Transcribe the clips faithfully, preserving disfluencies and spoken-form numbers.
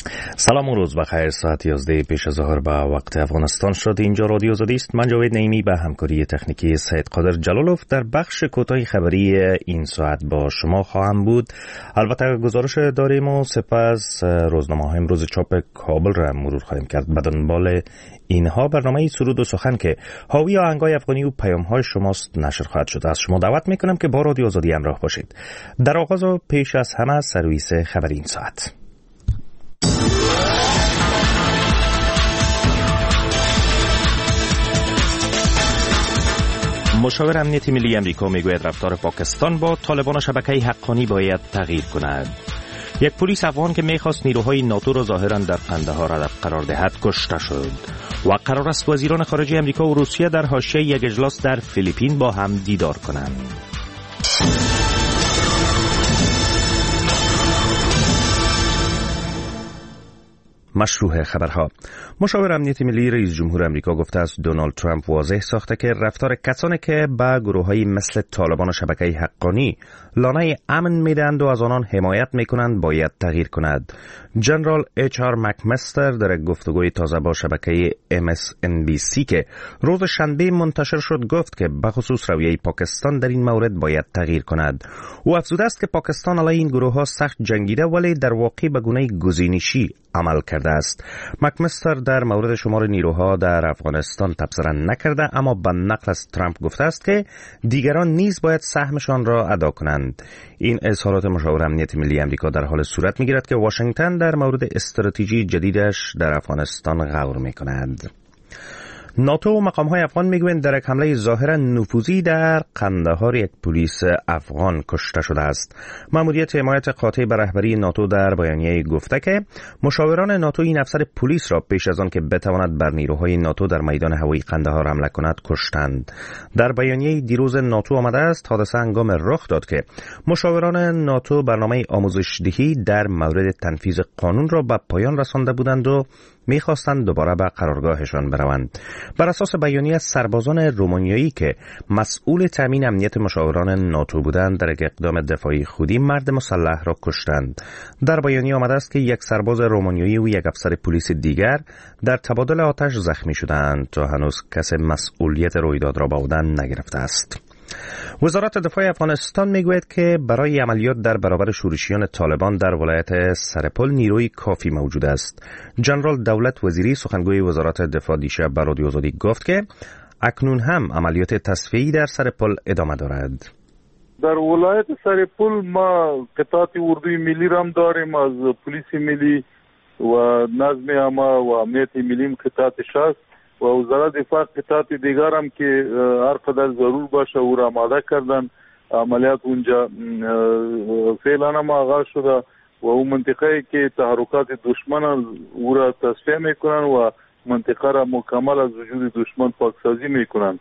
سلام و روز بخیر. ساعت یازده پیش از ظهر به وقت افغانستان شد. اینجا رادیو آزادی است. من جاوید نعیمی به همکاری تکنیکی سید قادر جلالوف در بخش کوتاه خبری این ساعت با شما خواهم بود. البته گزارش داریم و سپس روزنامه های امروز چاپ کابل را مرور خواهیم کرد. به دنبال اینها برنامه سرود و سخن که حاوی آهنگای افغانی و پیام های شماست نشر خواهد شد. از شما دعوت میکنم که با رادیو آزادی همراه باشید. در آغاز و پیش از همه سرویس خبری این ساعت. مشاور امنیت ملی امریکا میگوید رفتار پاکستان با طالبان شبکه حقانی باید تغییر کند. یک پلیس افغان که میخواست نیروهای ناتو را ظاهرا در قندهار هدف قرار دهد کشته شد. و قرار است وزیران خارجه امریکا و روسیه در حاشیه یک اجلاس در فیلیپین با هم دیدار کنند. مشروع خبرها. مشاور امنیت ملی رئیس جمهور امریکا گفته است دونالد ترامپ واضح ساخته که رفتار کسانی که به گروه‌های مثل طالبان و شبکه حقانی لانه امن میدهند و از آنان حمایت میکنند باید تغییر کند. جنرال اچ آر مکمستر در یک گفتگوی تازه با شبکه ام اس ان بی سی که روز شنبه منتشر شد گفت که به خصوص رویه پاکستان در این مورد باید تغییر کند. او افزوده است که پاکستان علیه این گروه‌ها سخت جنگیده ولی در واقع به گونه گزینشی عمل کرده است. مکمستر در مورد شمار نیروها در افغانستان تبصره نکرده، اما به نقل از ترامپ گفته است که دیگران نیز باید سهمشان را ادا کنند. این اظهارات مشاور امنیت ملی امریکا در حال صورت می‌گیرد که واشنگتن در مورد استراتژی جدیدش در افغانستان غور می‌کند. ناتو و مقام‌های افغان میگویند در یک حمله ظاهراً نفوذی در قندهار یک پلیس افغان کشته شده است. مأموریت حمایت قاطع به رهبری ناتو در بیانیه گفته که مشاوران ناتو این افسر پلیس را پیش از آن که بتواند بر نیروهای ناتو در میدان هوایی قندهار حمله کند کشتند. در بیانیه دیروز ناتو آمده است حادثه هنگام رخ داد که مشاوران ناتو برنامه آموزش دهی در مورد تنفیذ قانون را به پایان رسانده بودند و می‌خواستند دوباره به قرارگاهشان بروند. بر اساس بیانیه سربازان رومانیایی که مسئول تامین امنیت مشاوران ناتو بودند در یک اقدام دفاعی خودی مرد مسلح را کشتند. در بیانیه آمده است که یک سرباز رومانیایی و یک افسر پلیس دیگر در تبادل آتش زخمی شدند تا هنوز کسی مسئولیت رویداد را به عهده نگرفته است. وزارت دفاع افغانستان میگوید که برای عملیات در برابر شورشیان طالبان در ولایت سرپل نیروی کافی موجود است. جنرال دولت وزیری سخنگوی وزارت دفاع دیشب به رادیو آزادی گفت که اکنون هم عملیات تصفیه‌ای در سرپل ادامه دارد. در ولایت سرپل ما قطعات اردوی ملی را هم داریم از پلیس ملی و نظم عامه و امنیت ملی قطعات شخص و وزارت دفاع قطعات دیگر هم که هر قدر ضرور باشه او را آماده کردن. عملیات اونجا فعلا هم آغاز شده و اون منطقه که تحرکات دشمن او را تصفیه میکنن و منطقه را مکمل از وجود دشمن پاکسازی میکنن.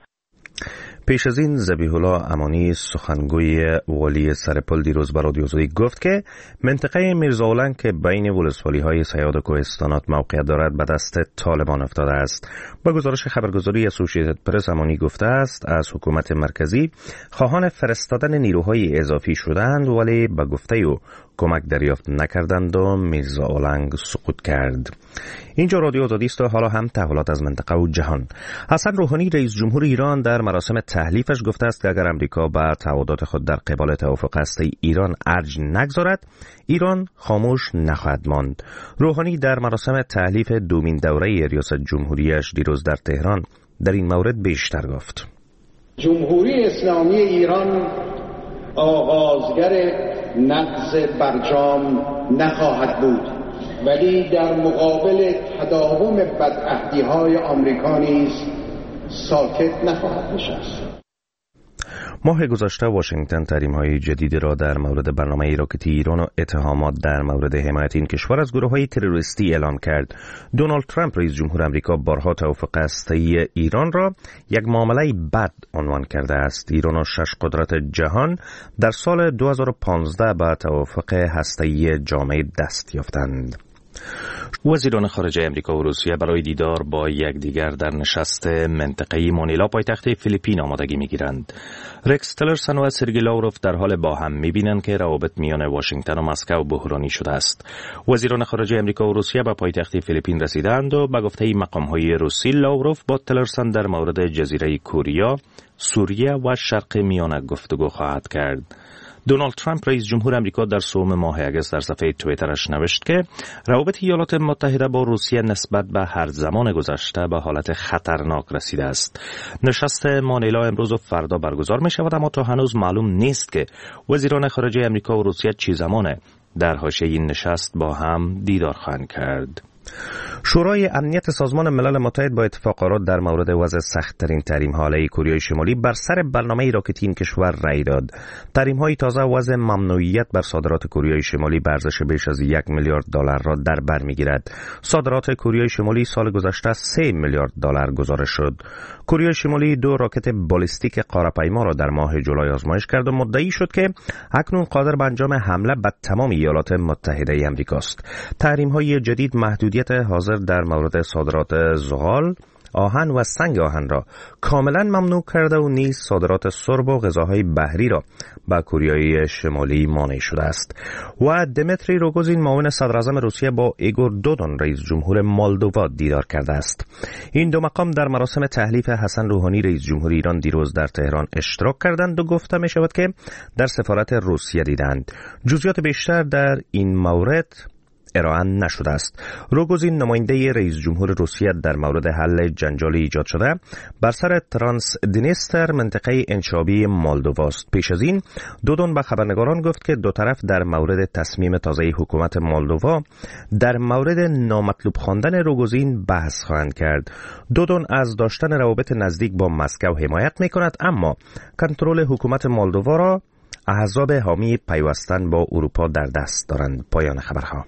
پیش از این ذبیح الله امانی سخنگوی والی سرپل دیروز به رادیو آزادی گفت که منطقه میرزاولنگ که بین ولسوالی‌های صیاد و کوهستانات موقعیت دارد به دست طالبان افتاده است. با گزارش خبرگزاری اسوسییتد پرس امانی گفته است از حکومت مرکزی خواهان فرستادن نیروهای اضافی شدند ولی به گفته او کمک دریافت نکردند و میرزاولنگ سقوط کرد. اینجا رادیو آزادی است و حالا هم تحولات از منطقه و جهان. حسن روحانی رئیس جمهور ایران در مراسم تحلیفش گفته است که اگر امریکا بر تعهدات خود در قبال توافق هسته‌ای ایران ارج نگذارد ایران خاموش نخواهد ماند. روحانی در مراسم تحلیف دومین دوره ریاست جمهوریش دیروز در تهران در این مورد بیشتر گفت. جمهوری اسلامی ایران آغازگر نقض برجام نخواهد بود ولی در مقابل تداوم بدعهدی‌های آمریکا نیز ساکت نخواهد نشست. ماه گذشته واشنگتن تحریم‌های جدیدی را در مورد برنامه راکتی ایران و اتهامات در مورد حمایت این کشور از گروه‌های تروریستی اعلام کرد. دونالد ترامپ رئیس جمهور آمریکا بارها توافق هسته‌ای ایران را یک معامله بد عنوان کرده است. ایران و شش قدرت جهان در سال دو هزار و پانزده به توافق هسته‌ای جامع دست یافتند. وزیران خارجه امریکا و روسیه برای دیدار با یکدیگر در نشست منطقه‌ای مانیلا پایتخت فیلیپین آمادگی می‌گیرند. رکس تیلرسون و سرگئی لاوروف در حال با هم می‌بینند که روابط میان واشنگتن و مسکو بحرانی شده است. وزیران خارجه امریکا و روسیه به پایتخت فیلیپین رسیدند و به گفته مقام‌های روسی لاوروف با تیلرسون در مورد جزیره کوریا، سوریه و شرق میانه گفتگو خواهد کرد. دونالد ترامپ رئیس جمهور امریکا در سوم ماه اگست در صفحه توییترش نوشت که روابط ایالات متحده با روسیه نسبت به هر زمان گذشته به حالت خطرناک رسیده است. نشست مانیلا امروز و فردا برگزار می شود، اما تا هنوز معلوم نیست که وزیران خارجه امریکا و روسیه چه زمان در حاشیه این نشست با هم دیدار خواهند کرد. شورای امنیت سازمان ملل متحد با اتفاقات در مورد وضع سخت‌ترین تحریم‌ها علیه کره شمالی بر سر برنامه راکتی این کشور رأی داد. تحریم‌های تازه وضع ممنوعیت بر صادرات کره شمالی به ارزش بیش از یک میلیارد دلار را در بر می‌گیرد. صادرات کره شمالی سال گذشته سه میلیارد دلار گزارش شد. کره شمالی دو راکت بالستیک قاره‌پیما را در ماه جولای آزمایش کرد و مدعی شد که اکنون قادر به انجام حمله به تمام ایالات متحده آمریکاست. تحریم‌های جدید محدودیت حاضر در مورد صادرات زغال، آهن و سنگ آهن را کاملا ممنوع کرده و نیز صادرات سرب و غذاهای بحری را به کره شمالی مانع شده است. و دمیتری روگوزین معاون صدراعظم روسیه با ایگور دودون رئیس جمهور مولدووا دیدار کرده است. این دو مقام در مراسم تحلیف حسن روحانی رئیس جمهور ایران دیروز در تهران اشتراک کردند و گفته می شود که در سفارت روسیه دیدند. جزئیات بیشتر در این مورد ارائه نشده است. روگوزین نماینده رئیس جمهور روسیه در مورد حل جنجال ایجاد شده بر سر ترانس دنیستر منطقه انشابی مولدوواست. پیش از این دودون به خبرنگاران گفت که دو طرف در مورد تصمیم تازه حکومت مولدووا در مورد نامطلوب خواندن روگوزین بحث خواهند کرد. دودون از داشتن روابط نزدیک با مسکو حمایت می‌کند، اما کنترل حکومت مولدووا را احزاب حامی پیوستن با اروپا در دست دارند. پایان خبرها.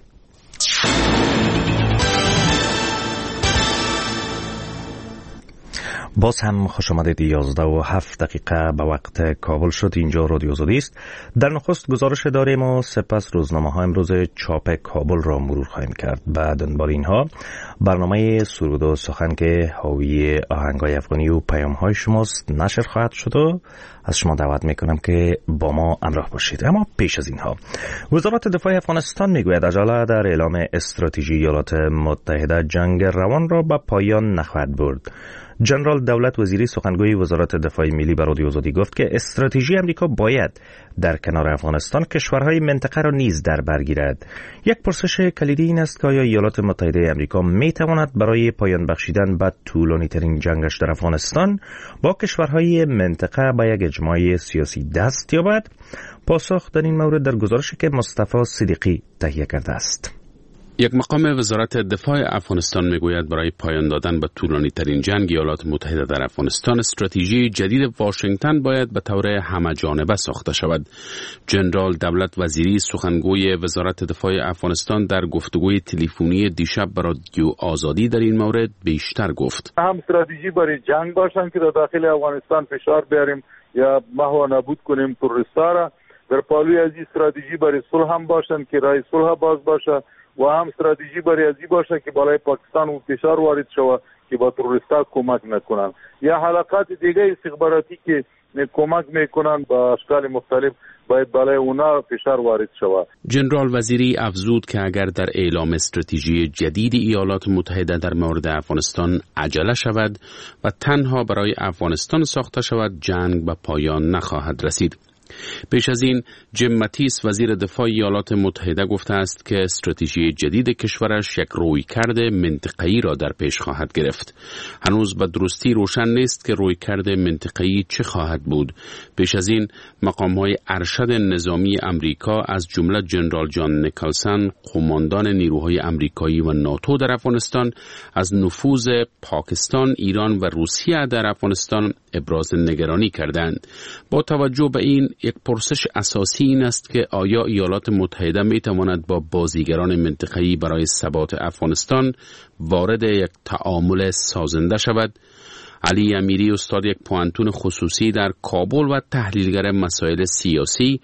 باز هم خوش آمدید. یازده و هفت دقیقه به وقت کابل شد. اینجا رادیو آزادی است. در نخست گزارش داریم و سپس روزنامه ها امروز چاپ کابل را مرور خواهیم کرد. بعد دنبال اینها برنامه سرود و سخن که حاوی آهنگای افغانی و پیام های شماست نشر خواهد شد و از شما دعوت میکنم که با ما همراه باشید. اما پیش از اینها وزارت دفاع افغانستان میگوید عجله در اعلام استراتژی ایالات متحده جنگ روان را به پایان نخواهد برد. جنرال دولت وزیری سخنگوی وزارت دفاع ملی به رادیو آزادی گفت که استراتژی امریکا باید در کنار افغانستان کشورهای منطقه را نیز در بر گیرد. یک پرسش کلیدی این است که آیا ایالات متحده امریکا می تواند برای پایان بخشیدن به طولانی ترین جنگش در افغانستان با کشورهای منطقه به یک اجماع سیاسی دست یابد؟ پاسخ در این مورد در گزارشی که مصطفی صدیقی تهیه کرده است. یک مقام وزارت دفاع افغانستان میگوید برای پایان دادن به طولانی ترین جنگ ایالات متحده در افغانستان استراتژی جدید واشنگتن باید به طور همه‌جانبه ساخته شود. جنرال دولت وزیری سخنگوی وزارت دفاع افغانستان در گفتگوی تلفنی دیشب با رادیو آزادی در این مورد بیشتر گفت. هم استراتژی برای جنگ باشن که در داخل افغانستان فشار بیاریم یا محو نابود کنیم تروریستا را. در پالوی از این استراتژی برای صلح هم باشن که راه صلح باز باشه و هم استراتژی برای ازی باشه که بالای پاکستان و فشار وارد شود که با تروریستا کمک نکنن یا حلقات دیگه استخباراتی که کمک میکنن با اشکال مختلف باید بالای اونا فشار وارد شود. جنرال وزیری افزود که اگر در اعلام استراتژی جدید ایالات متحده در مورد افغانستان عجله شود و تنها برای افغانستان ساخته شود جنگ به پایان نخواهد رسید. پیش از این جیم ماتیس وزیر دفاع ایالات متحده گفته است که استراتژی جدید کشورش یک رویکرد منطقه‌ای را در پیش خواهد گرفت. هنوز به درستی روشن نیست که رویکرد منطقه‌ای چه خواهد بود. پیش از این مقام‌های ارشد نظامی امریکا از جمله جنرال جان نیکلسن قماندان نیروهای امریکایی و ناتو در افغانستان از نفوذ پاکستان، ایران و روسیه در افغانستان ابراز نگرانی کردند. با توجه به این یک پرسش اساسی این است که آیا ایالات متحده می تواند با بازیگران منطقه‌ای برای ثبات افغانستان وارد یک تعامل سازنده شود؟ علی امیری استاد یک پوانتون خصوصی در کابل و تحلیلگر مسائل سیاسی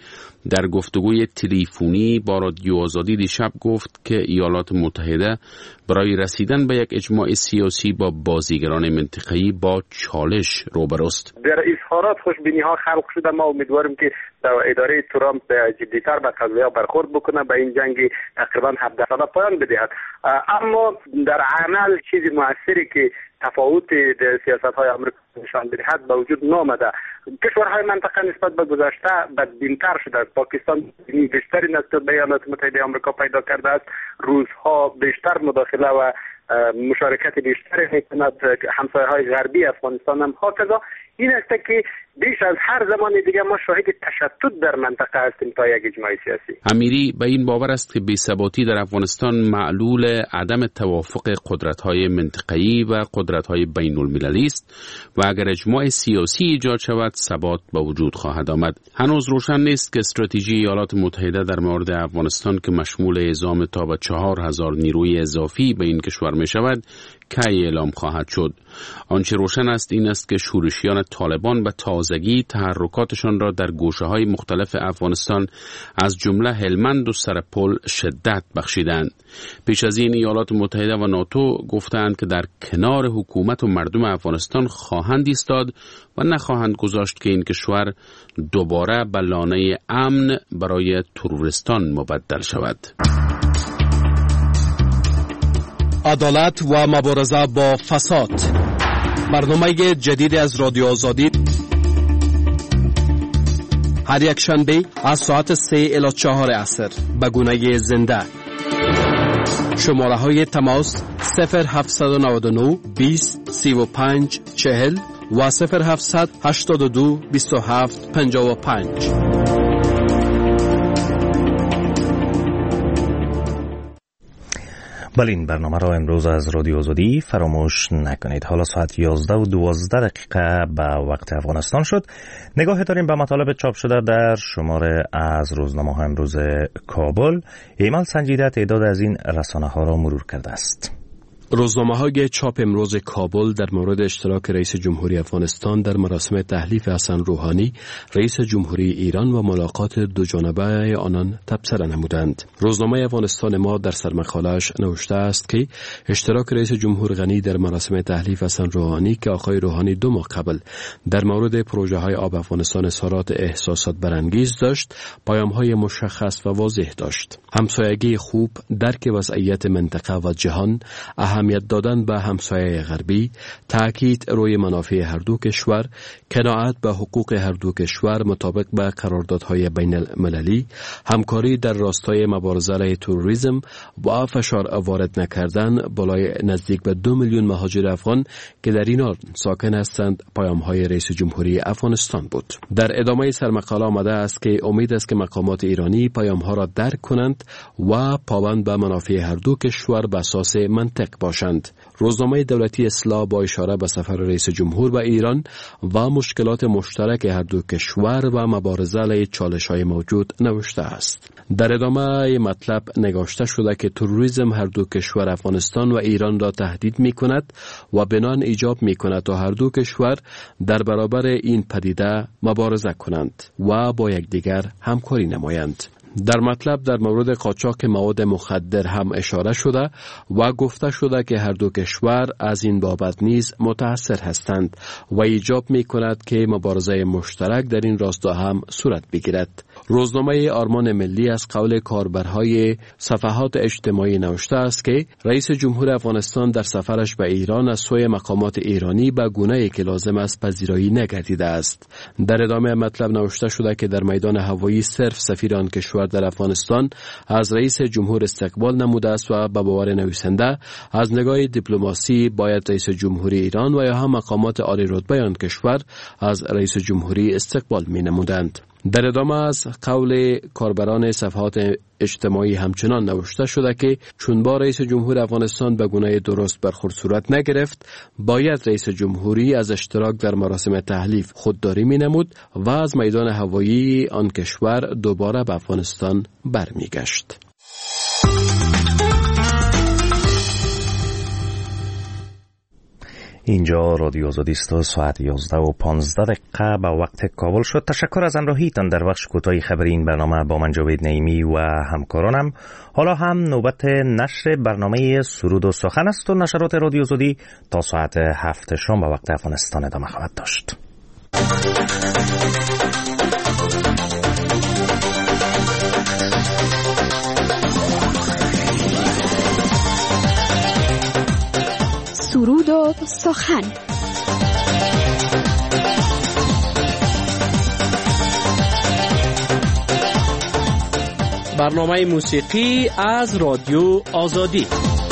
در گفتگوی تلفنی با رادیو آزادی دیشب گفت که ایالات متحده برای رسیدن به یک اجماع سیاسی با بازیگران منطقه‌ای با چالش روبروست. در اظهارات خوشبینی ها خلق شده. ما امیدواریم که اداره ترامپ جدی‌تر به قضیه برخورد بکنه، به این جنگ تقریبا هفده ساله پایان بدهد. اما در عمل چیزی موثری که تفاوت سیاست‌های آمریکا نشان بدهد به وجود نامده. کشورهای منطقه نسبت به گذشته بدبین‌تر شده است. پاکستان بیشتری نسبت به ایالات متحده آمریکا پیدا کرده است. روزها بیشتر مداخله و مشارکت بیشتری می‌کند. همسایه‌های غربی افغانستان هم هکذا. این است که بیش از هر زمان دیگه ما شاهد تشتت در منطقه هستیم تا یک اجماع سیاسی. امیری به این باور است که بی‌ثباتی در افغانستان معلول عدم توافق قدرت‌های منطقه‌ای و قدرت‌های بین‌المللی است و اگر اجماع سیاسی ایجاد شود ثبات به وجود خواهد آمد. هنوز روشن نیست که استراتژی ایالات متحده در مورد افغانستان که مشمول اعزام تا به چهار هزار نیروی اضافی به این کشور می شود کی اعلام خواهد شد. آنچه روشن است این است که شورشیان طالبان به تازگی تحرکاتشان را در گوشه‌های مختلف افغانستان از جمله هلمند و سرپل شدت بخشیدند. پیش از این ایالات متحده و ناتو گفتند که در کنار حکومت و مردم افغانستان خواهند ایستاد و نخواهند گذاشت که این کشور دوباره به لانه امن برای تروریستان مبدل شود. عدالت و مبارزه با فساد، برنامه جدید از رادیو آزادی، هر یک شنبه از ساعت سه الی چهار عصر به گونه زنده. شماره های تماس صفر هفت نه نه بیست سی و پنج چهل و صفر هفت هشت دو بیست و هفت پنجاه و پنج. بله، این برنامه را امروز از رادیو آزادی فراموش نکنید. حالا ساعت یازده و دوازده دقیقه به وقت افغانستان شد. نگاه داریم به مطالب چاپ شده در شماره از روزنامه ها امروز کابل. ایمال سنجیده تعداد از این رسانه ها را مرور کرده است. روزنامه های چاپ امروز کابل در مورد اشتراک رئیس جمهوری افغانستان در مراسم تحلیف حسن روحانی رئیس جمهوری ایران و ملاقات دو جانبه آنان تبصره نمودند. روزنامه افغانستان ما در سرمقاله‌اش نوشته است که اشتراک رئیس جمهور غنی در مراسم تحلیف حسن روحانی که آقای روحانی دو ماه قبل در مورد پروژه های آب افغانستان اظهارات احساسات برانگیز داشت، پیام های مشخص و واضح داشت. همسایگی خوب، درک وضعیت منطقه و جهان، اهمیت دادن به همسایه غربی، تاکید روی منافع هر دو کشور، قناعت به حقوق هر دو کشور مطابق به قراردادهای بین المللی، همکاری در راستای مبارزه علیه تروریسم و فشار وارد نکردن بالای نزدیک به دو میلیون مهاجر افغان که در این حال ساکن هستند، پیام‌های رئیس جمهوری افغانستان بود. در ادامه سرمقاله آمده است که امید است که مقامات ایرانی پیام‌ها را درک کنند و پابند به منافع هر دو کشور به اساس منطق باشند. روزنامه دولتی اصلاح با اشاره به سفر رئیس جمهور به ایران و مشکلات مشترک هر دو کشور و مبارزه علیه چالش‌های موجود نوشته است. در ادامه مطلب نگاشته شده که تروریسم هر دو کشور افغانستان و ایران را تهدید می‌کند و بنان ایجاب می‌کند تا هر دو کشور در برابر این پدیده مبارزه کنند و با یکدیگر همکاری نمایند. در مطلب در مورد قاچاق مواد مخدر هم اشاره شده و گفته شده که هر دو کشور از این بابت نیز متأثر هستند و ایجاب می کند که مبارزه مشترک در این راستا هم صورت بگیرد. روزنامه آرمان ملی از قول کاربرهای صفحات اجتماعی نوشته است که رئیس جمهور افغانستان در سفرش به ایران از سوی مقامات ایرانی به گونه‌ای که لازم است پذیرایی نگردیده است. در ادامه مطلب نوشته شده که در میدان هوایی صرف سفیر آن کشور در افغانستان از رئیس جمهور استقبال نموده است و به باور نویسنده از نگاه دیپلماسی باید رئیس جمهوری ایران و یا هم مقامات عالی رتبه آن کشور از رئیس جمهوری استقبال می نمودند. در ادامه از قول کاربران صفحات اجتماعی همچنان نوشته شده که چون با رئیس جمهور افغانستان به گونه درست برخورد صورت نگرفت، باید رئیس جمهوری از اشتراک در مراسم تحلیف خودداری می نمود و از میدان هوایی آن کشور دوباره به افغانستان برمیگشت. اینجا رادیو آزادی است. ساعت یازده و پانزده دقیقه به وقت کابل شد. تشکر از همراهیتان در بخش کوتاه خبری این برنامه با من جاوید نعیمی و همکارانم. حالا هم نوبت نشر برنامه سرود و سخن است و نشرات رادیو آزادی تا ساعت هفت شام به وقت افغانستان ادامه خواهد داشت. سرود و سخن. برنامه موسیقی از رادیو آزادی.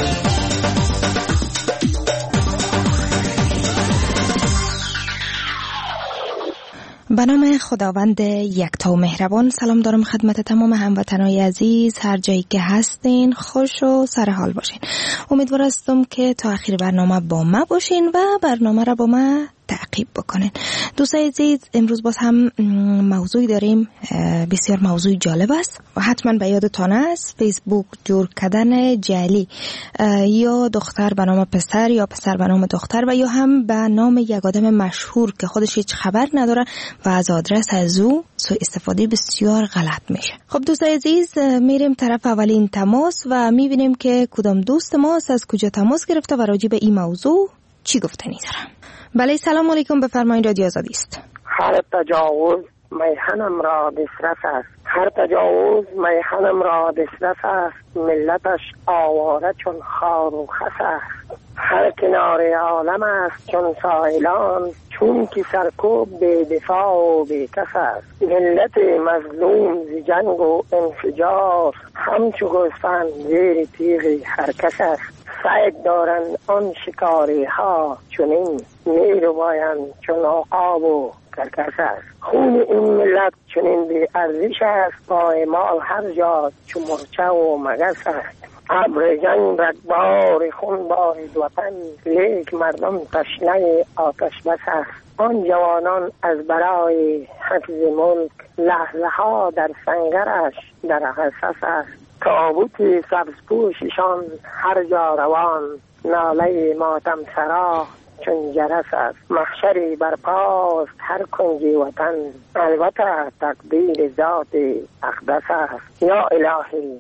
به نام خداوند یکتا و مهربان. سلام دارم خدمت تمام هموطنای عزیز، هر جایی که هستین خوش و سر حال باشین. امیدوار هستم که تا آخر برنامه با ما باشین و برنامه را با ما تعقیب بکنین. دوستای عزیز، امروز باز هم موضوعی داریم بسیار موضوع جالب است و حتما به یادتان است. فیسبوک جور کردن جعلی، یا دختر به نام پسر یا پسر به نام دختر و یا هم به نام یک آدم مشهور که خودش هیچ خبر نداره و از آدرس از او سوء استفاده بسیار غلط میشه. خب دوستای عزیز، میریم طرف اولین تماس و میبینیم که کدام دوست ماست، از کجا تماس گرفته و راجع به این موضوع چی گفتنی داره. بله، سلام علیکم، بفرمایید، رادیو آزادی است. هر تجاوز میهنم را دسترس است، هر تجاوز میهنم را دسترس است، ملتش آواره چون خار و خس است. هر کنار عالم است چون سائلان، چون که سرکوب به دفاع و به کس است. ملت مظلوم ز جنگ و انفجار، همچو گوسفند زیر تیغ هر کس است. سعی دارند آن شکاری ها چنین، می رو باید چون عقاب و کرکس است. خون این ملت چنین بی ارزش است، پایمال هر جا چون مرچه و مگس است. ابر جنگ رگبار خون بارید وطن، لیک مردم تشنه آتش بس است. آن جوانان از برای حفظ ملک، لحظه ها در سنگرش در حساس است. تابوت سبز پوششان هر جا روان، ناله ماتم سرا چون جرس است. محشری برپاست هر کنجی وطن، البته تقدیر ذات اقدس است. یا الهی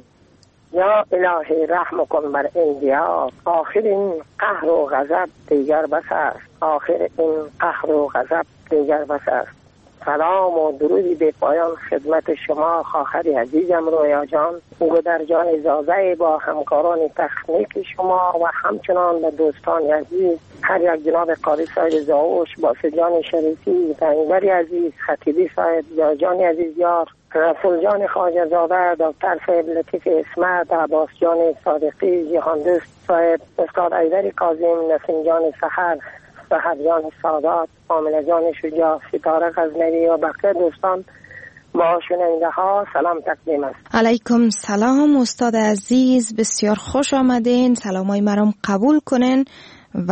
یا الهی رحم کن بر این دیار، آخر این قهر و غضب دیگر بس است. آخر این قهر و غضب دیگر بس است. سلام و درودی به پایان خدمت شما خواهر عزیزم رویا جان، گودر جان زازه، با همکاران تکنیک شما و همچنان به دوستان عزیز، هر یک جناب قاری صاحب زاوش، باسل جان شریفی، دنگبری عزیز، خطیبی صاحب، جان عزیز یار، رسول جان خواجه زاده، دکتر صاحب لطیف اسمت، عباس جان صادقی، جهان دوست صاحب، استاد ایدری کاظم، نسیم جان سحر، سحر جان سادات، آمنه جان شجاع، ستاره غزنوی و بقیه دوستان با شنونده ها سلام تقدیم است. علیکم سلام استاد عزیز، بسیار خوش آمدین. سلامای مرام قبول کنین. و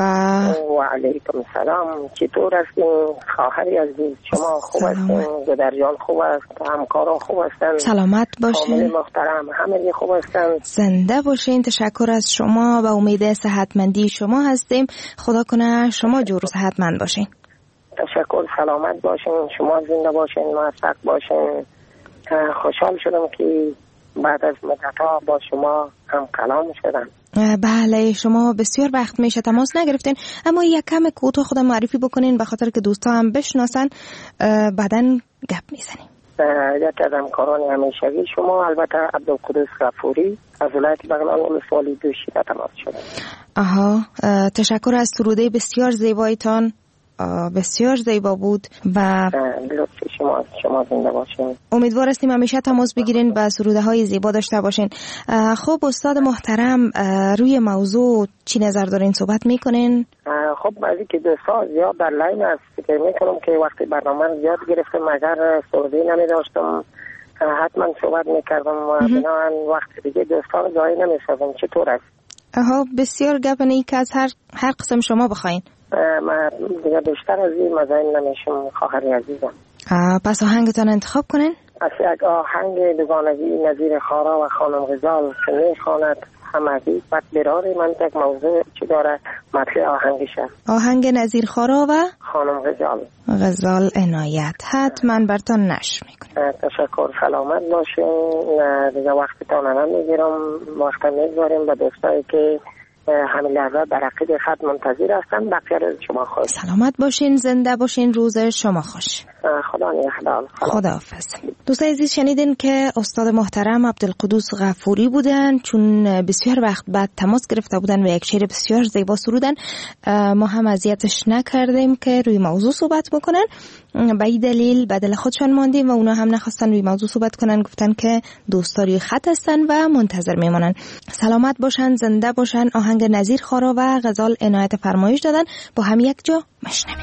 و علیکم سلام، چطور هستین خواهری عزیز؟ شما خوب هستین؟ گودرجان خوب است؟ همکارا خوب هستن؟ سلامت باشین. کامل محترم همه خوب هستن؟ زنده باشین. تشکر از شما و امید صحتمندی شما هستیم. خدا کنه شما جور صحتمند باشین. تشکر، سلامت باشین، شما زنده باشین، موفق باشین. خوشحال شدم که بعد از مدت‌ها با شما هم کلام شدم. بله، شما بسیار وقت میشه تماس نگرفتین، اما یک کم کوتاه خودم معرفی بکنین به خاطر که دوستا هم بشناسن، بعدن گپ میزنیم. یک از همکاران همیشگی شما، البته عبدالقدوس غفوری از ولایت بغلان ولسوالی دوشیده تماس شدم. آها، تشکر از سروده بسیار زیبایتان، بسیار زیبا بود و لطف شما شما زنده باشین. امیدوار هستیم همیشه تماس بگیرین و سروده های زیبا داشته باشین. خب استاد محترم، روی موضوع چی نظر دارین؟ صحبت میکنین؟ خب بعضی که دوستا زیاد در لاین است، فکر میکنم که وقتی برنامه زیاد گرفتم اگر سروده نمی داشتم حتما صحبت میکردم و بنابراین وقت دیگه دوستا رو جایی نمیسازم. چطور است؟ آها، بسیار گپ نیک که از هر هر قسم شما بخواین. من دیگه بیشتر از این مزاین نمیشم خواهری عزیزم. پس آهنگتان انتخاب کنین؟ از یک آهنگ دوگانگی نظیر خارا و خانم غزال که میخواند همگی پک براریم. من یک موضوع چی داره مطلع آهنگشه، آهنگ نظیر خارا و خانم غزال غزال عنایت. حتما برتان نشر میکنیم. تشکر، سلامت باشین. دیگه وقتتان نمیگیرم، وقت میگذاریم به دوستایی که همین لحظه در عقید خط منتظر هستن. بقیه روز شما خوش. سلامت باشین، زنده باشین، روز شما خوش. خدا نگهدار. خداحافظ. دوستان عزیز شنیدین که استاد محترم عبدالقدوس غفوری بودن، چون بسیار وقت بعد تماس گرفته بودن و یک شعر بسیار زیبا سرودن. ما هم اذیتش نکردیم که روی موضوع صحبت بکنن، به این دلیل بدل خودشان ماندیم و اونا هم نخواستن روی موضوع صحبت کنن، گفتن که دوستا روی خط هستن و منتظر میمونن. سلامت باشن، زنده باشن. آهنگ نظیر خارا و غزال عنایت فرمایش دادن، با هم یک جا مشنویم.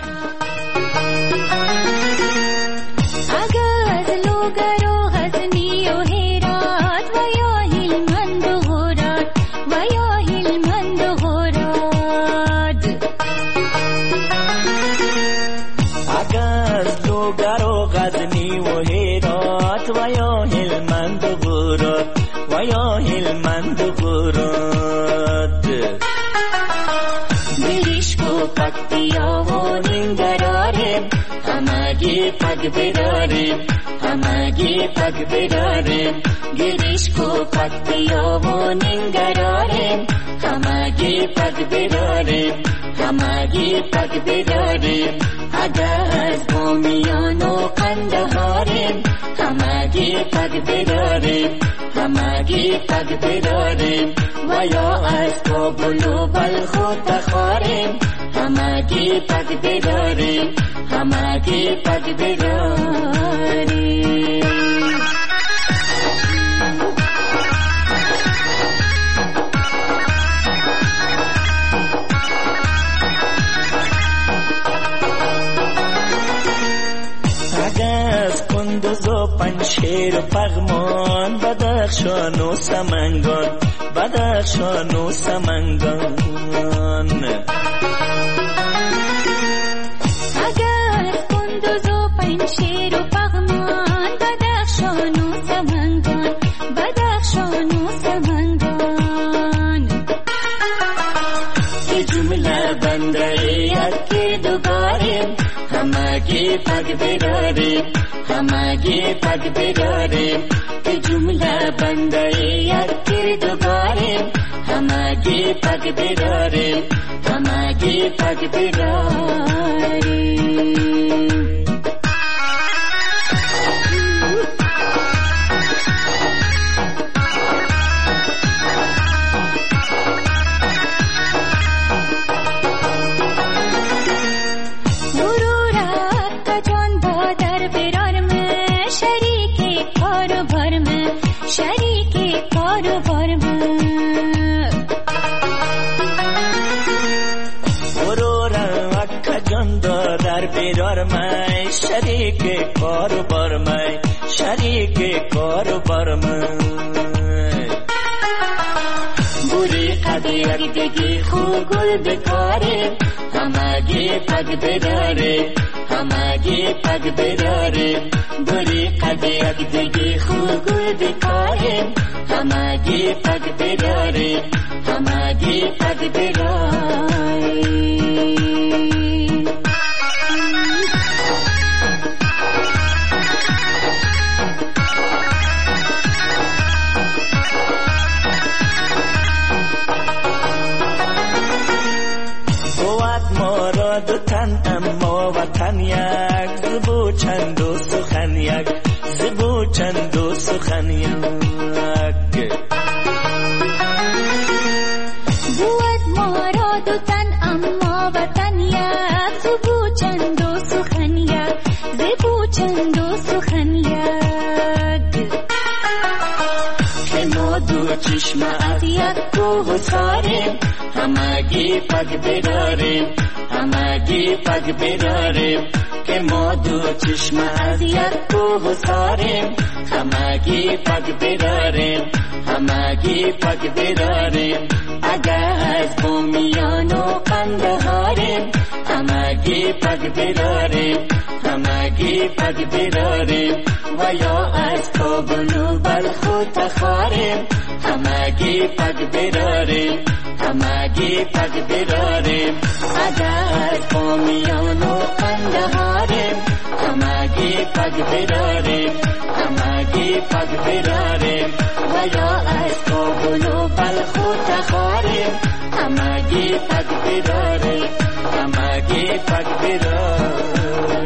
پگ بداریم همگی پگ بداریم گریش کو پگ بیا و ننگراریم همگی پگ بداریم همگی پگ بداریم اگر از بامیان و قندهاریم همگی پگ بداریم همگی پگ بداریم و یا از کابل و بلخ و تخاریم همگی پگ بداریم همگی پگ بداریم. کندوز و پنشیر و پغمان بدخشان و سمنگان بدخشان و سمنگان اگر کندوز و پنشیر و پغمان بدخشان و سمنگان بدخشان و سمنگان که جمله بنده یک کردگاریم همگی پگ بداریم همگی پگ بداریم که جمله بنده یک کردگاریم همگی پگ بداریم همگی پگ بداریم. شریک کاروبار میں شریک کاروبار میں بری قدر دیگی خوب گل بکاریم همگی پگ بداریم همگی پگ بداریم بری قدر دیگی خوب گل بکاریم همگی پگ بداریم همگی پگ بداریم. اما وطن یک زبو چند و سخن یک زبو چند و سخن یک بود ما را دو تن اما وطن یک زبو چند و سخن یک زبو چند و سخن یک که ما دو چشم از یک کوه ساریم همگی پگ بداریم همگی پگ بداریم که ما دو چشم از یک کوه ساریم همگی پگ بداریم همگی پگ بداریم اگر از بامیان و قندهاریم همگی پگ بداریم همگی پگ بداریم و یا از کابل و بلخ و تخاریم همگی پگ براریم همگی پگ براریم اگر قومیان و قندهاریم همگی پگ براریم همگی پگ براریم و یا از کابل و بلخ و تخاریم همگی پگ براریم همگی پگ براریم.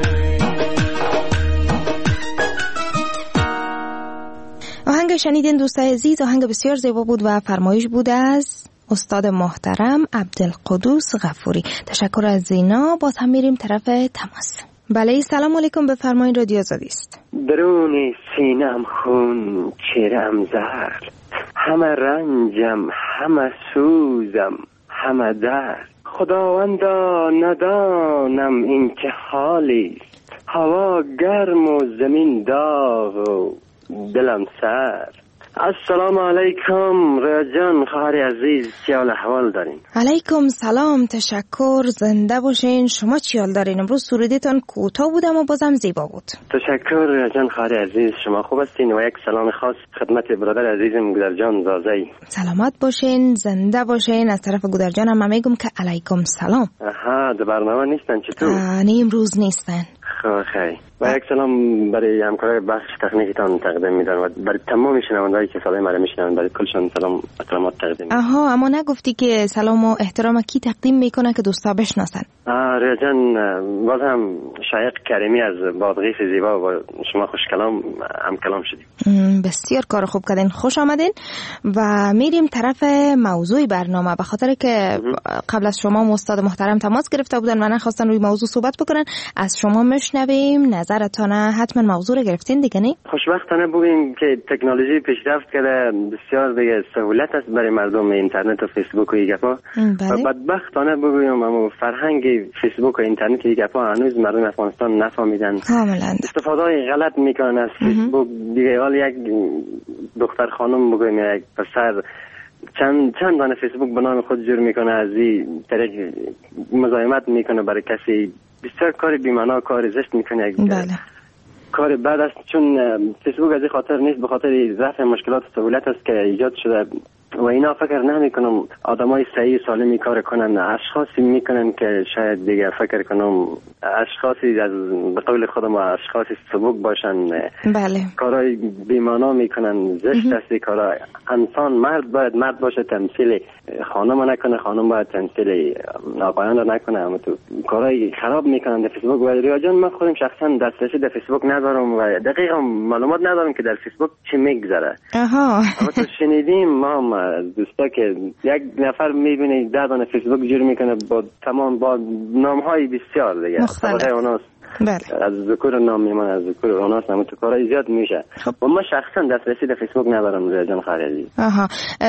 آهنگ شنیدین دوستای عزیز، آهنگ بسیار زیبا بود و فرمایش بود از استاد محترم عبدالقدوس غفوری. تشکر از زینا. باز هم میریم طرف تماس. بله سلام علیکم، بفرمایید، رادیو آزادی است. درون سینم خون چیرم زرد، همه رنجم همه سوزم همه درد. خداوندا ندانم این که حالیست، هوا گرم و زمین داغ و دلم سرد. السلام علیکم رجان خواهر عزیز، چه حال احوال دارین؟ علیکم سلام، تشکر، زنده باشین. شما چی حال دارین؟ امروز سرودتان کوتاه بود اما بازم زیبا بود. تشکر رجان خواهر عزیز، شما خوب هستین؟ و یک سلام خاص خدمت برادر عزیزم گودرجان زازی. سلامت باشین، زنده باشین. از طرف گودرجان هم میگم که علیکم سلام. آها، در برنامه نیستن چطور؟ نه امروز نیستن. خیلی و یک سلام برای همکارای بخش تکنیکتان تقدیم میدم و برای تمام شنوندهایی که صدای مرا میشنوند، برای کلشون سلام احترامات تقدیم میدم. آها، اما نگفتی که سلام و احترام کی تقدیم میکنه که دوستا بشناسن؟ آه ریاجان، باز هم شایق کریمی از بادغیس زیبا و شما خوش کلام هم کلام شدیم. بسیار کار خوب کردین، خوش آمدین. و میریم طرف موضوع برنامه، به خاطر که قبل از شما استاد محترم تماس گرفته بودن و نخواستن روی موضوع صحبت بکنن. از شما مشنویم، نظرتان حتما موضوع رو گرفتین دیگه نه؟ خوشبختانه بگیم که تکنولوژی پیشرفت کرده، بسیار دیگه سهولت است برای مردم اینترنت و فیسبوک و این گپا. و بدبختانه بگویم اما فرهنگ فیسبوک و اینترنت و این گپا هنوز مردم افغانستان نفهمیدن. کاملا استفاده غلط میکنن از فیسبوک دیگه. حال یک دختر خانم بگویم یا یک پسر چند چند دانه فیسبوک به نام خود جور میکنه، از این طریق مزاحمت میکنه برای کسی. بسیار کار بی‌معنا، کار زشت میکنه. یک بله. کار بعد است، چون فیسبوک از این خاطر نیست، به خاطر رفع مشکلات سهولت است که ایجاد شده و اینا فکر نمی کنم آدمای صحیح سالمی کار کنن. اشخاصی میکنن که شاید دیگه فکر کنم اشخاصی از به قول خودم اشخاصی سبک باشن. بله. کارهای بی‌معنا میکنن، زشت است کارا. انسان مرد باید مرد باشه، تمثیل خانم نکنه، خانم باید تمثیل آقایان را نکنه. اما تو کارهای خراب میکنن در فیسبوک. و ریاجان من خودم شخصا دسترسی در فیسبوک ندارم و دقیقاً معلومات ندارم که در فیسبوک چی میگذره. آها. اما تو شنیدیم ما دوستا که یک نفر میبینه ده دانه فیسبوک جور میکنه با تمام با نامهای بسیار دیگه مختلف. اوناس بله. از ذکر نام میمونه، از ذکر اوناس هم تو کارهای زیاد میشه. خب. و ما شخصا دسترسی به فیسبوک ندارم ریاجان خالی. آها،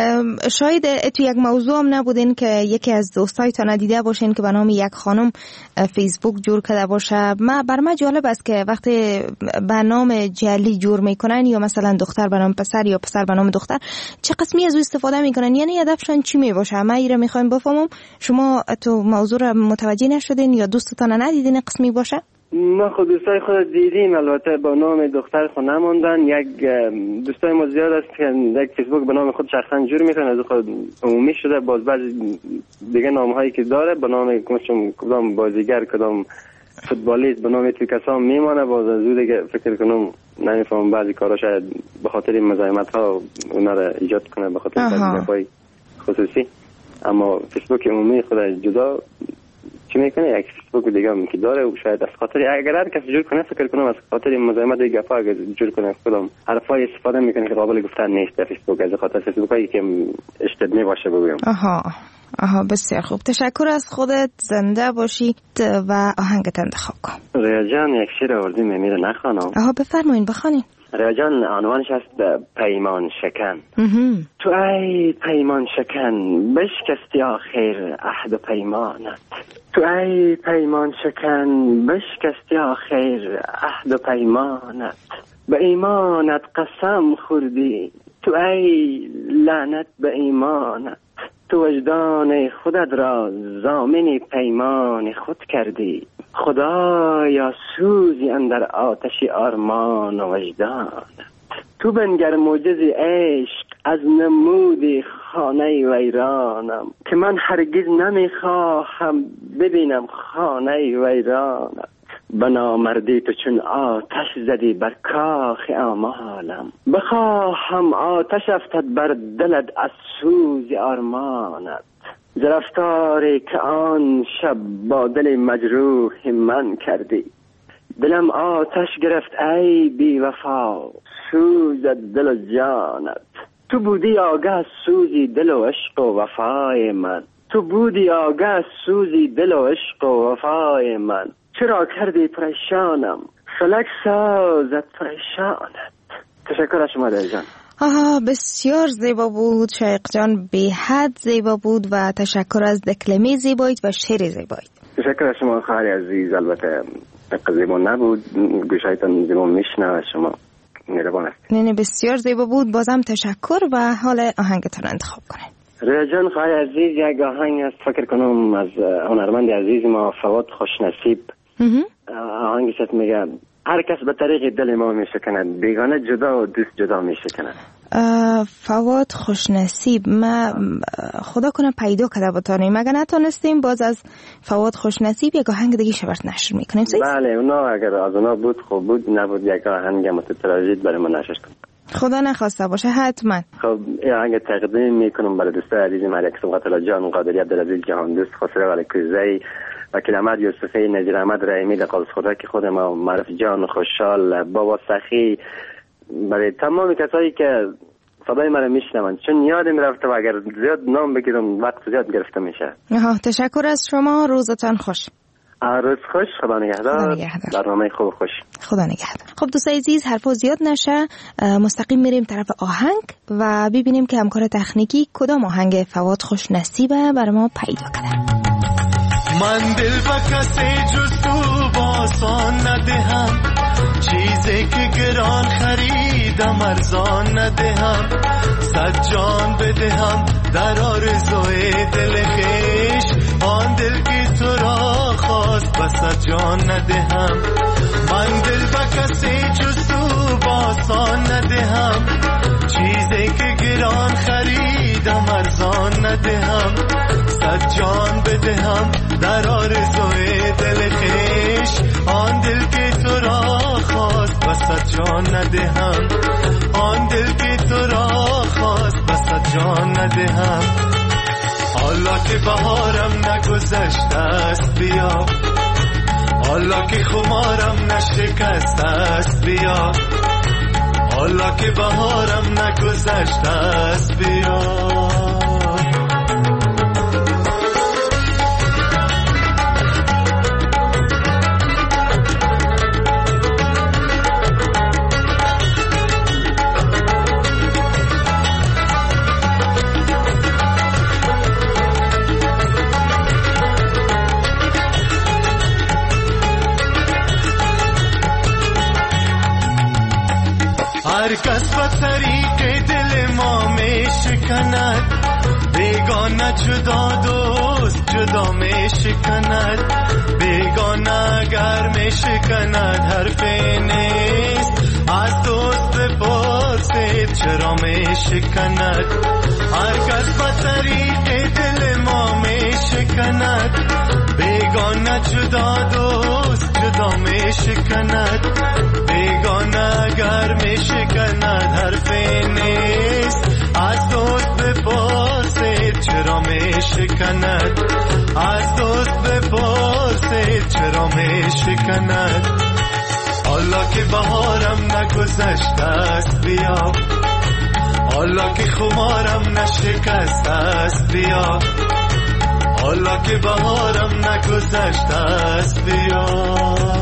شاید تو یک موضوع هم نبودین که یکی از دوستایتان ندیده باشین که به نام یک خانم فیسبوک جور کرده باشه. ما بر ما جالب است که وقتی به نام جعلی جور میکنن یا مثلا دختر به نام پسر یا پسر به نام دختر، چه قسمی از او استفاده میکنن؟ یعنی هدفشون چی میباشه؟ ما ایره میخوایم بفهمم. شما تو موضوع رو متوجه نشدین یا دوستتان ندیدین قسمی باشه؟ ما خود دوستای خود دیدیم، البته با نام دختر خود نموندن. یک دوستای ما زیاد است که یک فیسبوک به نام خود شخصا جور میکنه، از خود عمومی شده. باز بعض دیگه نامهایی که داره به نام کدام بازیگر، کدام فوتبالیست به نام توی کسا میمانه. باز از اون دیگه فکر کنم نمیفهمم بعضی کارا شاید به خاطر مزاحمت ها اونا را ایجاد کنه، به خاطر بعضی خصوصی. اما فیسبوک عمومی خود جدا چی میکنه، یک فیسبوک دیگه هم که داره و شاید از خاطر اگر هر کسی جور کنه فکر کنم از خاطر مزاحمت دیگه گپا اگر جور کنه خودم حرفای استفاده میکنه که قابل گفتن نیست در فیسبوک، از خاطر فیسبوک هایی که اشتباه باشه بگویم. آها آها، بسیار خوب، تشکر از خودت، زنده باشید و آهنگت انتخاب کن. ریاجان یک شعر آوردیم میره نخوانم. آها بفرمایید بخوانین. ریاجان عنوانش است پیمان شکن. تو ای پیمان شکن بشکستی آخر عهد و پیمانت. تو ای پیمان شکن بشکستی آخر عهد و پیمانت. به ایمانت قسم خوردی، تو ای لعنت به ایمانت. تو وجدان خودت را ضامن پیمان خود کردی. خدایا سوزی اندر آتش آرمان و وجدانت. تو بنگر معجز عشق از نمودی خانه ویرانم که من هرگز نمیخواهم ببینم خانه ویرانم. بنامردی تو چون آتش زدی بر کاخ آمالم، بخواهم آتش افتد بر دلت از سوز آرمانت. ز رفتاری که آن شب با دل مجروح من کردی، دلم آتش گرفت ای بی وفا سوزت دل و جانت. تو بودی آگه سوزی دل و عشق و وفای من، تو بودی آگه سوزی دل و عشق و وفای من. چرا کردی پریشانم فلک سازت پریشانت. تشکر از شما در جان. آها بسیار زیبا بود شایق جان، بی حد زیبا بود و تشکر از دکلمه زیبایید و شعر زیبایید. تشکر از شما خواهر عزیز. البته زیبا نبود، گوشایتان زیبا میشنه. شما مهربان است. نه نه بسیار زیبا بود. بازم تشکر و حال آهنگتان انتخاب کنید. ریا جان خواهر عزیز یک آهنگ است فکر کنم از هنرمند عزیز ما فواد خوشنصیب. آهنگی است میگه هر کس به طریق دل ما میشکند، بیگانه جدا و دوست جدا میشکند. فواد خوشنصیب، ما خدا کنه پیدا کرده بتانیم. اگر نتونستیم باز از فواد خوشنصیب یک آهنگ دیگه شبرت نشر میکنیم. بله اونا اگر از اونا بود خوب بود، نبود یک آهنگ متتراژید برای ما نشر کنیم. خدا نخواسته باشه حتما. خب این آهنگ تقدیم میکنم برای دوستای عزیزم علی قطلا جان قادری عبدالعزیز جهان دوست خسرو علیکوزی وکیل احمد یوسفی نظیر احمد رحیمی لقاص خدا که خود ما معرف جان خوشحال بابا سخی، برای تمام کسایی که صدای من میشنون، چون یادم رفته و اگر زیاد نام بگیرم وقت زیاد گرفته میشه. آها تشکر از شما. روزتان خوش. روز خوش. خدا نگهدار. برنامه خوب خوش. خدا نگهدار. خب دوستای عزیز حرفا زیاد نشه، مستقیم میریم طرف آهنگ و ببینیم که همکار تکنیکی کدام آهنگ فواد خوش نصیبه برای ما پیدا کنه. من دل با کسی جز تو باسان ندهم، چیزی که گران خریدم ارزان ندهم. صد جان بدهم در آرزوی دل خویش، آن دل که تو را خواست و صد جان ندهم. من دل با کسی جز تو باسان ندهم، چیزی که گران خریدم ارزان ندهم. صد جان بدهم در آرزوی دل خویش، آن دل که تو را خواست و صد جان ندهم. آن دل که تو را خواست و صد جان ندهم. حالا که بهارم نگذشته است بیا، حالا که خمارم نشکسته است بیا، حالا که بهارم نگذشته است بیا. هر کس به طریق دل ما می شکند، بیگانه جدا دوست جدا می شکند. بیگانه اگر می شکند حرفی نیست، از دوست بپرسید چرا می شکند. هر کس به طریق دل ما می شکند، بیگانه جدا دوست جدا می شکند. بیگانه اگر می شکند حرفی نیست، از دوست بپرسید چرا می شکند. از دوست بپرسید چرا می شکند. حالا که بهارم نگذشته است بیا، حالا که خمارم نشکسته است بیا، حالا که بهارم نگذشته است بیا.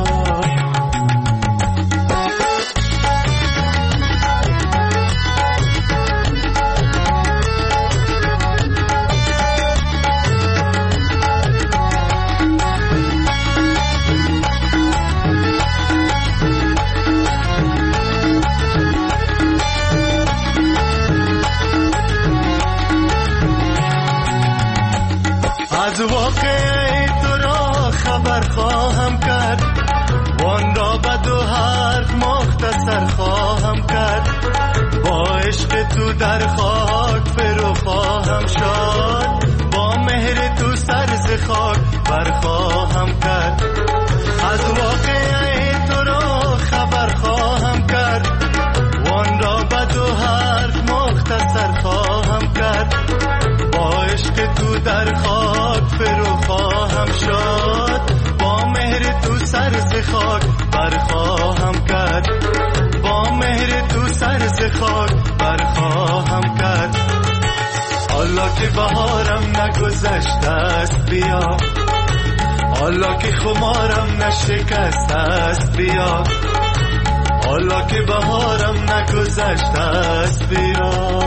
از واقعی تو را خبر خواهم کرد، وان را به دو حرف مختصر خواهم کرد. با با عشق تو در خاک فرو خواهم شد، با مهر تو سر ز خاک برخواهم کرد، از واقعه تو را خبر خواهم کرد، وان را بد و حرف مختصر خواهم کرد، با عشق تو در خاک فرو خواهم شد، با مهر تو سر ز خاک برخواهم کرد، با مهر تو سر ز خاک برخواهم کرد. حالا که بهارم نگذشته است بیا، حالا که خمارم نشکسته است بیا، حالا که بهارم نگذشته است بیا.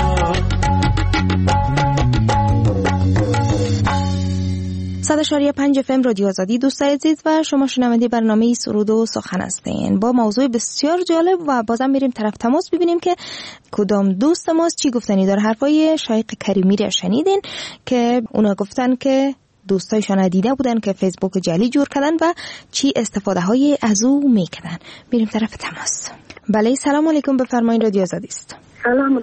صد و شش پنج اف ام رادیو آزادی دوستای عزیز و شما شنونده برنامه سرود و سخن هستین با موضوع بسیار جالب و بازم میریم طرف تماس ببینیم که کدام دوست ماست چی گفتنی داره. حرفای شایق کریمی را شنیدین که اونا گفتن که دوستایشان دیده بودن که فیسبوک جعلی جور کردن و چی استفاده های از او میکنن. میریم طرف تماس. بله سلام علیکم، بفرمایید رادیو آزادی است. سلام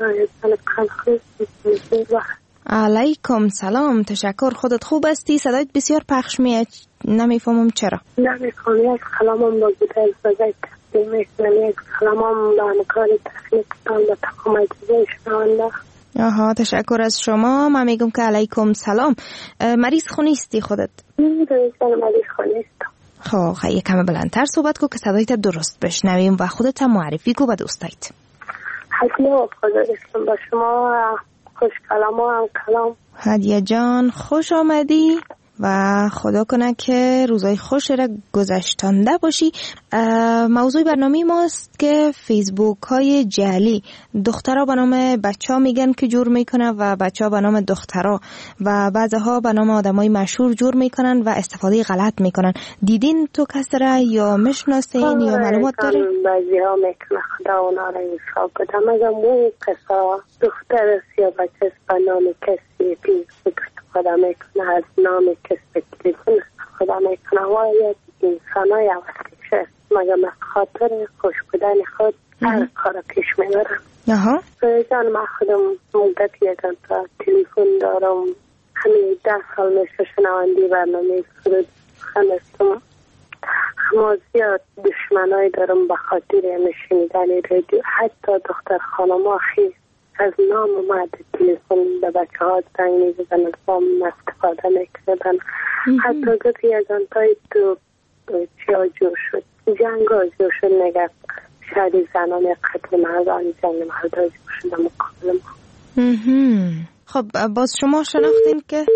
علیکم. علیکم سلام، تشکر. خودت خوب هستی؟ صدایت بسیار پخش میاد، نمیفهمم چرا. نمیفهمم. یک سلامم با گوده بزرگ تقدیم میکنم، یک سلامم با همکار تکنیکتان و تمام اجزای شنونده. آها تشکر از شما. من میگم که علیکم سلام. مریض خونیستی خودت؟ نمیدونستم مریض خونیستم. خب یک کم بلندتر صحبت کو که صدایت درست بشنویم و خودت هم معرفی کو به دوستایت. حتما خدا رسیم با شما خوش کلام و هم کلام. هدیه جان خوش آمدی و خدا کنه که روزای خوش را گذشتانده باشی. موضوع برنامه ماست که فیسبوک های جعلی دخترها به نام بچه ها میگن که جور میکنن و بچه ها به نام دخترها و بعضی ها به نام آدم های مشهور جور میکنن و استفاده غلط میکنن. دیدین تو کس را یا میشناسین یا معلومات دارین؟ بعضی ها میکنه خدا اونا را حساب بدم. اگر مو کسا دختر است یا بچه است به نام کسی فیسبوک خدا میکنه، از نام کس به تلیفون خدا میکنه و یک انسان های عوضیشه مگه من خاطر خوش بودن خود هر کار پیش میبرم. آها جان من خودم مدت یکم تا تلیفون دارم، همین ده سال میشه شنوندی برنامه سرود خنستم، اما زیاد دشمنایی دارم به خاطر شنیدن رادیو. حتی دختر خانم آخی از نام اومد تلیفون به بچه ها زنگ میزدن، از نام استفاده میکردن. حتی گفتی از انتای تو چی ها جور شد، جنگ ها جور شد، نگه شاید زنان قتل مردان جنگ مرد ها جور شد مقابل ما. خب باز شما شناختین که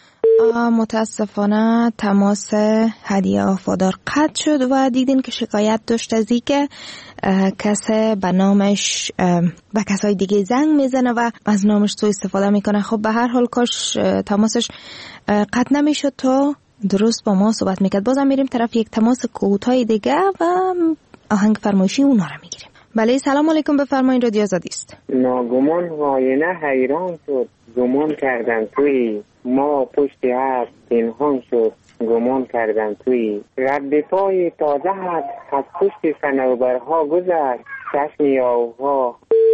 متاسفانه تماس هدیه وفادار قطع شد و دیدین که شکایت داشت از این که کسی به نامش به کسای دیگه زنگ میزنه و از نامش تو استفاده میکنه. خب به هر حال کاش تماسش قطع نمیشد تا درست با ما صحبت میکرد. بازم میریم طرف یک تماس کوتاه دیگه و آهنگ فرمایشی اونا رو میگیریم. بله سلام علیکم، بفرمایید رادیو آزادی است. ناگمان واینه حیران شد، گمان کردم توی ما پشت هر پنهان شد، گمان کردم توی رد پای تازه هست از پشت صنوبرها گذشت چشم یاوها.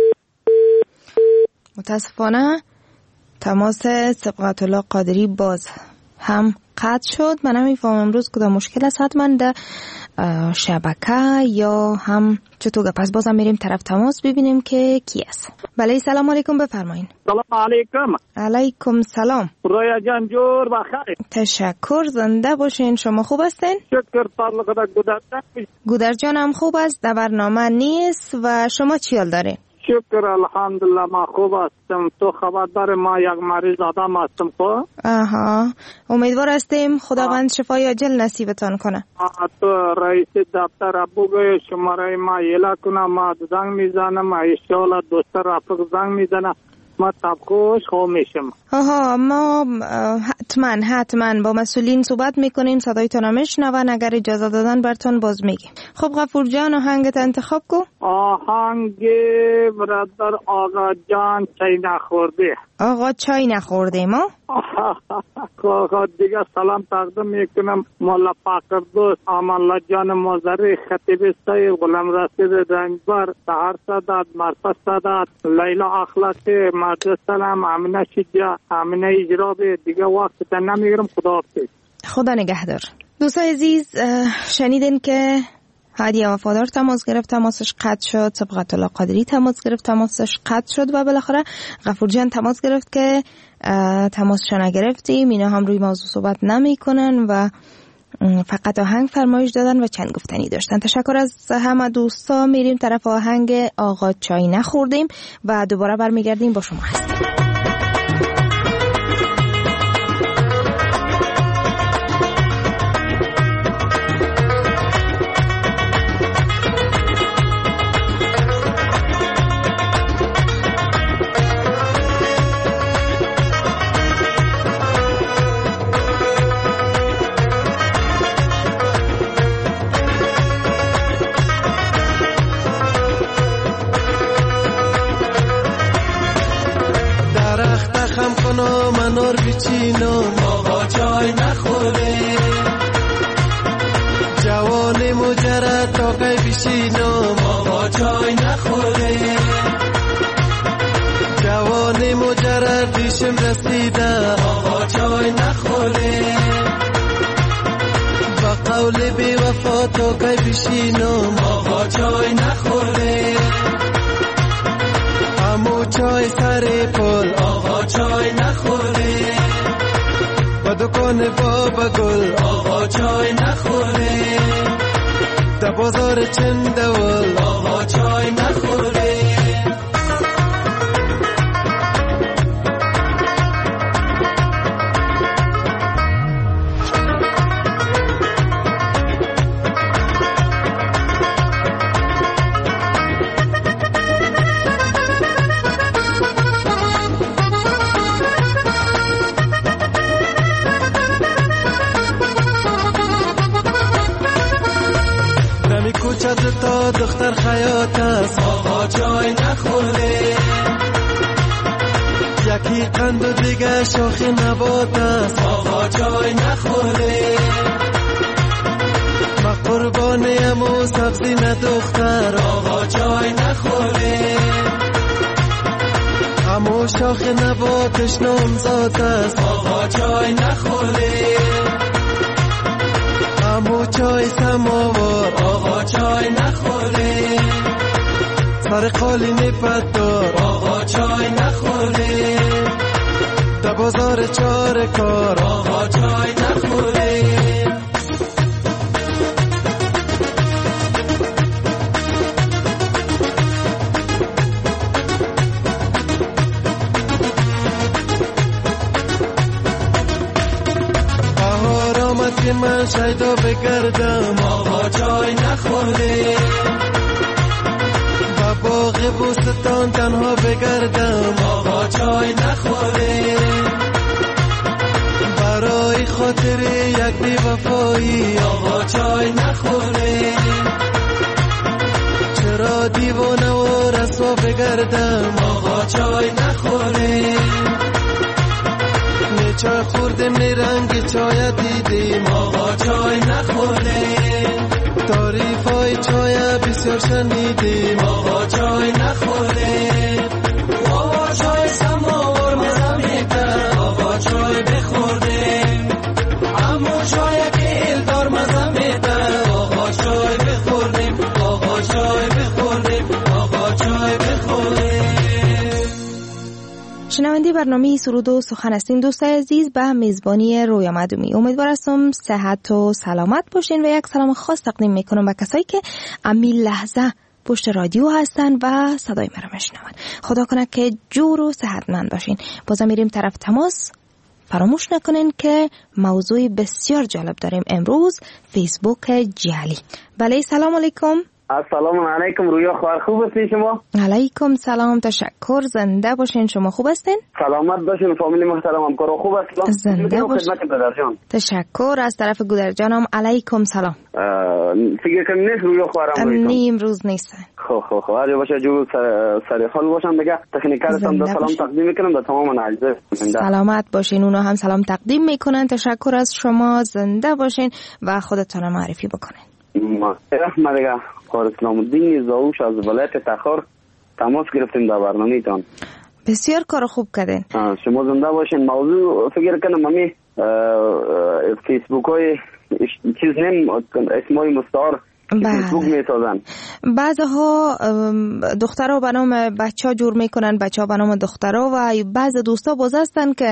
متاسفانه تماس سبقت الله قادری باز هم قطع شد. من نمیفهم امروز کدام مشکل است، حتما در شبکه یا هم چطور. پس بازم میریم طرف تماس ببینیم که کی است. بله سلام علیکم، بفرمایید. سلام علیکم. علیکم سلام. رویا جان جور بخیر. تشکر، زنده باشین. شما خوب هستین؟ شکر سال خدا. گودر گودر جان هم خوب است، در برنامه نیست. و شما چی حال دارین؟ شکر الحمدلله ما خوب هستم. تو خبردار ما یک مریض آدم هستم تو؟ آها امیدوار هستیم خداوند شفای عاجل نصیبتان کنه. تو رئیس دفتر بگوی شماره ما ایلا کنه، ما زنگ میزنم، ایشالا دوست رفق زنگ میزنه ما تبخوش خواه میشم. آها ما حتما حتما با مسئولین صحبت میکنیم، صدایتون رو میشنون، اگر اجازه دادن براتون باز میگیم. خب غفور جان آهنگت انتخاب کو؟ آهنگ برادر آقا جان چای نخورده. آقا چای نخورده ما؟ آقا دیگه سلام تقدیم میکنم مولا فقر دوست آمان جان مزاری خطیب سیر غلام رسید رنجبر سهر سادات مرفت سادات لیلا اخلاقی مرد سلام امینه شجا امینه اجرابی دیگه وقت تا نمیگرم. خدا حافظ. خدا نگهدار. دوستای عزیز شنیدین که هادی وفادار تماس گرفت، تماسش قطع شد. صبغت الله قادری تماس گرفت، تماسش قطع شد و بالاخره غفور جان تماس گرفت که تماسش نگرفتیم، اینا هم روی موضوع صحبت نمی کنن و فقط آهنگ فرمایش دادن و چند گفتنی داشتن. تشکر از همه دوستا. میریم طرف آهنگ آقا چای نخوردیم و دوباره برمیگردیم با شما هستیم. منور بچینم آقا چای نخوره، جوان مجرد تاقی بشینم آقا چای نخوره، جوان مجرد دیشم رسیده آقا چای نخوره، با قول بی وفا تاقی بشینم آقا چای نخوره، امو چای سر پل آقا چای نخوره، با دکان بابا گل آقا چای نخوره، در بازار چندول آقا چای نخوره. تا دختر خیاط است آقا چای نخوره، یکی قند و دیگه شاخی نبات است آقا چای نخوره، ما قربانیم و سبزی ندختر آقا چای نخوره، امو شاخ نباتش نامزاد است آقا چای نخوره، امو چای سماوار آقا چای نخوره، سر قالین پدار آقا چای نخوره، در بازار چار کار آقا چای نخوره. که من شیدا بگردم آقا چای نخوره، و باغ بوستان تنها بگردم آقا چای نخوره، برای خاطر یک بی وفایی آقا چای نخوره، چرا دیوانه و رسوا بگردم آقا چای نخوره، چای خوردم نی رنگ چای دیدیم آقا چای نخوره، تعریف های چای بسیار شنیدیم آقا چای نخوره، آقا چای سماور مزه میده آقا چای بخوردیم، امو چای که الدار مزه میده آقا چای بخوردیم، آقا چای بخوردیم، آقا چای بخوردیم. شنونده برنامه سرود و سخن هستین دوستای عزیز، به میزبانی رویا مدومی. امیدوار هستم صحت و سلامت باشین و یک سلام خاص تقدیم میکنم به کسایی که امی لحظه پشت رادیو هستن و صدای مرا میشنون. خدا کنه که جور و صحتمند باشین. بازم میریم طرف تماس. فراموش نکنین که موضوع بسیار جالب داریم امروز، فیسبوک جعلی. بله سلام علیکم. السلام علیکم. رویا خواهر خوب هستین شما؟ علیکم سلام، تشکر. زنده باشین. شما خوب هستین؟ سلامت باشین. فامیلی محترم همکارا خوب هستین؟ زنده باشین. خدمت گودرجان. تشکر. از طرف گودرجانم علیکم سلام. فکر کنم نیست رویا خواهرم روی نی امروز نیستن. خب خب خب هر باشه جو سر حال باشم دیگه. تکنیکال هم دو سلام تقدیم میکنم به تمام ناجزه. سلامت باشین. اونا هم سلام تقدیم میکنن. تشکر از شما. زنده باشین و خودتون معرفی بکنین. ما ما دیگه خواهر اسلام الدین زاوش از ولایت تخار تماس گرفتیم در برنامه‌تان. بسیار کار خوب کردین. شما زنده باشین. موضوع فکر کنم ممی فیسبوک های چیز نیم اسمای مستعار فیسبوک میسازن. بعضها دخترها به نام بچه ها جور میکنن، بچه ها به نام دخترها، و بعض دوستا باز هستن که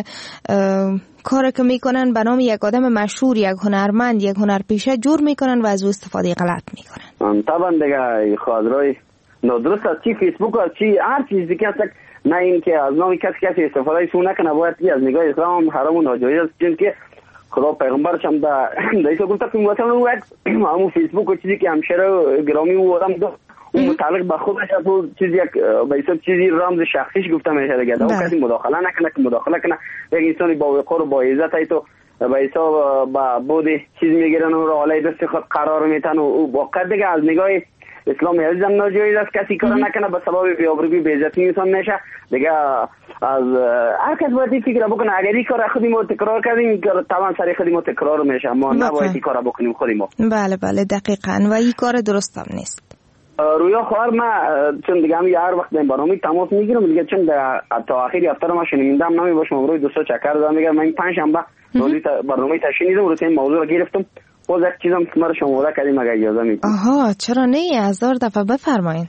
کار که میکنن به نام یک آدم مشهور، یک هنرمند، یک هنرپیشه جور میکنن و از او استفاده غلط میکنن. طبعا دیگه خاطرای نادرست از چی فیسبوک از چی هر چیزی که هست، نه این که از نام کسی کسی استفاده سو نکنه، باید از نگاه اسلام حرام و ناجایز است. چون که خدا پیغمبرش هم در ایسا گفته که مثلا او همون فیسبوک و چیزی که همشهر گرامی او آدم دو اون متعلق به خودش از او چیزی یک به ایسا چیزی رمز شخصیش گفته میشه دیگه. اون کسی مداخله نکنه که مداخله کنه یک انسانی با وقار و با عزت ای تو به ایسا با بود چیز میگیرن و را حالی دست خود قرار میتن و او واقع دیگه از نگاه اسلام عزیزم ناجایز است. کسی کار نکنه به سبب بی‌آبرویی بی‌عزتی انسان میشه دیگه. از هر کس باید فکر بکنه اگر این کار خودی ما تکرار کردیم طبعا سر خودی ما تکرار میشه، ما نباید این کار بکنیم خودی ما. بله بله دقیقاً، و این کار درست هم نیست. رویا خواهر ما چون دیگه هم هر وقت این برنامه تماس میگیرم دیگه، چون تا آخری هفته ما شنیدم نمی باشم روی دوستا چکر دادم میگم من پنج شنبه روزی برنامه تشنیدم رو این موضوع رو گرفتم باز یک چیزم که مرا شما کردیم اگر اجازه میدید. آها چرا نه، هزار دفعه بفرمایید.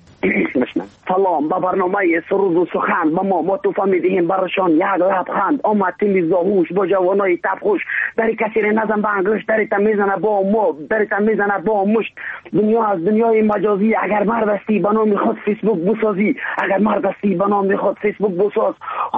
سلام، با برنامه سرود و سخن با ما ما توفه میدهیم برشان یک لبخند. آمد تیم زاهوش با جوانای تفخوش، دری کسی رو نزن به انگشت، دری تا میزنه با ما، دری تا میزنه با مشت. دنیا از دنیای مجازی، اگر مرد هستی به نام خود فیسبوک بسازی، اگر مرد هستی به نام خود فیسبوک بساز.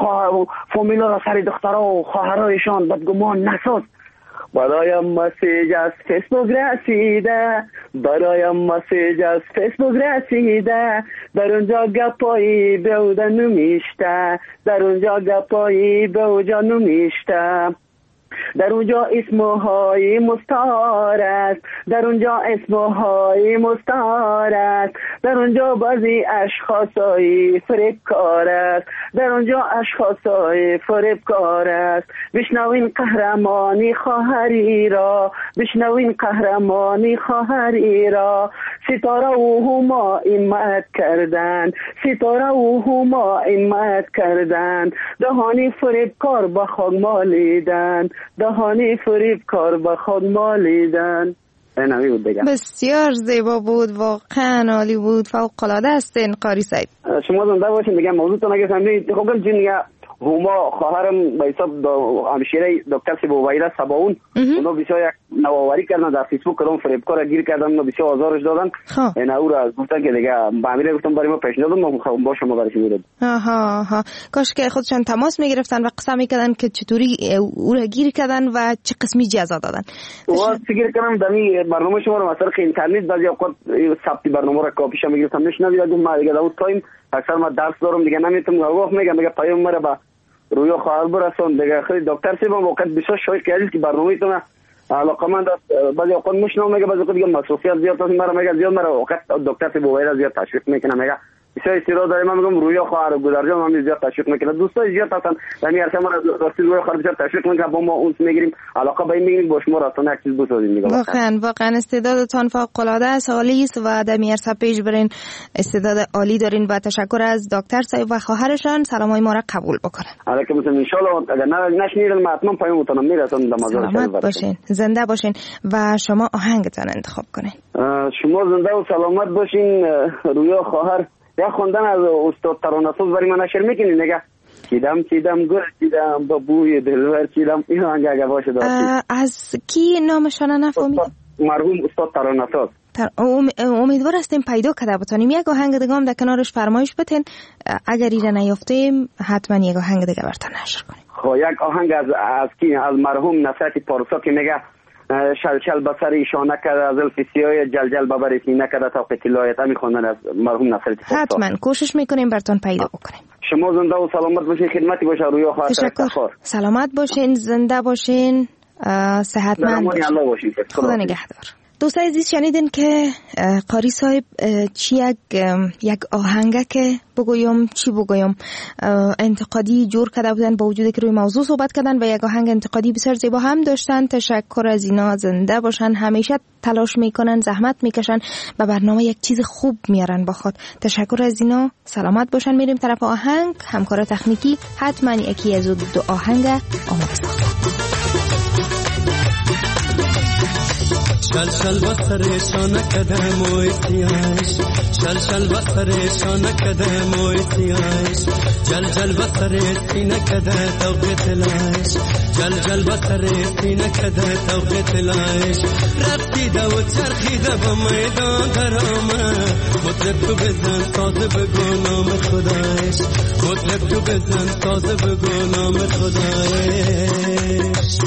فامیلا را سر دخترها و خواهرایشان بدگمان نساز. برایم مسیج از فیسبوک رسیده، برایم مسیج از فیسبوک رسیده، در اونجا گپایی به اوجا نمیشته، در اونجا گپایی به اوجا نمیشته، در اونجا اسمهای مستعار است، در اونجا اسمهای مستعار است، در اونجا بعضی اشخاصای فریبکار است، در اونجا اشخاصای فریبکار است. بشنوین قهرمانی خواهری را، بشنوین قهرمانی خواهری را، ستاره و هما امت کردند، ستاره و هما امت کردند، دهانی فریبکار به خاک مالیدند، دهانی فریب کار به خود مالیدن. بسیار زیبا بود، واقعا عالی بود، فوق العاده هستین قاری سعید. شما زنده باشین دیگه. موضوعتون اگه فهمیدید خب جون دیگه هما خواهرم به حساب همشیره دکتر سیبویرا سباون اونا بسیار یک نوآوری کردن در فیسبوک، کردن فریبکار گیر کردن، اونا بسیار آزارش دادن. اینا او را گفتن که دیگه با امیر گفتم برای ما پیشنهاد دادم ما با شما برش میرد. آها ها کاش که خودشان تماس میگرفتن و قسم میکردن که چطوری او را گیر کردن و چه قسمی جزا دادن. واسه فکر کنم دمی برنامه شما رو مثلا اینترنت بعضی اوقات ثبت برنامه رو کاپیش میگرفتم نشنوید ما دیگه اون تایم اکثر ما درس دارم دیگه نمیتونم گفت میگم میگه پیام مرا با رویا خواهر برسون دیگه. خیلی دکتر سیبم وقت بسیار شوی کردید که برنامه تون علاقمند است. بعضی اوقات مشنو میگه، بعضی اوقات دیگه مصروفیت زیاد است مرا میگه زیاد مرا وقت دکتر سیبویرا زیاد تشویق میکنه میگه بسیار استعداد داره. من میگم رویا خواهر گذرجان هم زیاد تشویق میکنه، دوستای زیاد هستن یعنی هر ما راستی رویا خواهر بسیار تشویق میکنه با ما اون میگیریم علاقه به این میگیریم با شما راستانه یک چیز بسازیم میگم. واقعا واقعا استعدادتان فوق العاده است، عالی است و در میرسا پیش برین، استعداد عالی دارین و تشکر از دکتر صاحب و خواهرشان. سلامای ما را قبول بکنن. علیکم السلام. ان شاء الله اگر نشنیدن ما حتما پیامتون میرسونم در مزار سلامت باشین، زنده باشین و شما آهنگتان انتخاب کنین. شما زنده و سلامت باشین. رویا خواهر یا خوندن از استاد ترانه‌ساز برای من نشر میکنی نگه چیدم چیدم گل چیدم با بوی دلبر چیدم. این آهنگ اگه باشه داشتی از کی نامشان نفهمید؟ مرحوم استاد ترانه‌ساز. امیدوار هستیم پیدا کرده بتونیم یک آهنگ دیگه هم در کنارش فرمایش بتین، اگر ایره نیافتیم حتما یک آهنگ دیگه براتون نشر کنیم. خب یک آهنگ از از کی؟ از مرحوم نصرت پارسا که میگه شلشل به سر ایشان نکرده از الف سیاه جلجل به بر سینه نکرده تا قتلایت همی خواندن از مرحوم نصر اتفاق. حتما کوشش میکنیم براتون پیدا بکنیم. شما زنده و سلامت باشین، خدمتی باشه روی خاطر تشکر. سلامت باشین، زنده باشین، صحتمند باشین. خدا نگهدار. دوستان عزیز شنیدین که قاری صاحب چی یک یک آهنگه که بگویم چی بگویم انتقادی جور کرده بودن با وجود که روی موضوع صحبت کردن و یک آهنگ انتقادی بسیار زیبا هم داشتن. تشکر از اینا، زنده باشن، همیشه تلاش میکنن، زحمت میکشن و برنامه یک چیز خوب میارن با خود. تشکر از اینا، سلامت باشن. میریم طرف آهنگ. همکار تکنیکی حتما یکی از دو آهنگ آماده ساخته. شل شل بسرشان کدم و اتیاش، شل شل بسرشان کدم و اتیاش، جل جل بسرشی نکده توقت لاش، جل جل بسرشی نکده توقت لاش. رفتی دا و چرخیده با میدان درامه، مطلب تو بزن تازه بگو نام خدایش، مطلب تو بزن تازه بگو نام خدایش.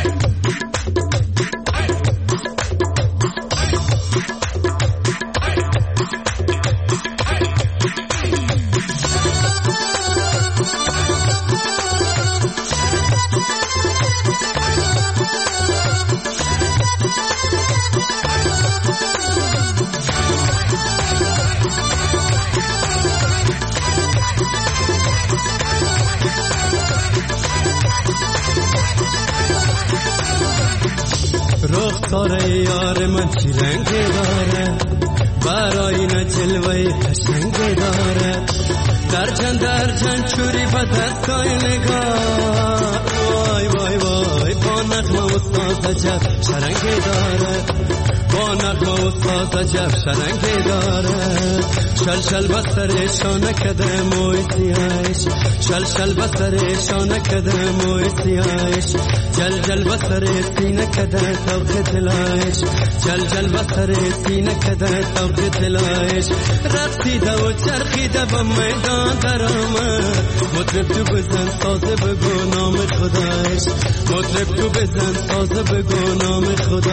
رخسار یار من چی رنگ داره، برای نه جلوه قشنگ داره، در چند در چند چوری با دستای نگاه. وای وای وای با نغمه و ساز عجب شرنگ داره، با نغمه و ساز عجب شرنگ داره. شل شل بسرشان کده مویسیش، شل شل بسرشان کده مویسیش، جل جل بسر سینه کده توقت لایش، جل جل بسر سینه کده توقت لایش. رقصیده و چرخیده با میدان درامه، مطرب تو بزن سازه بگو نام خدایش، مطرب تو بزن سازه بگو نام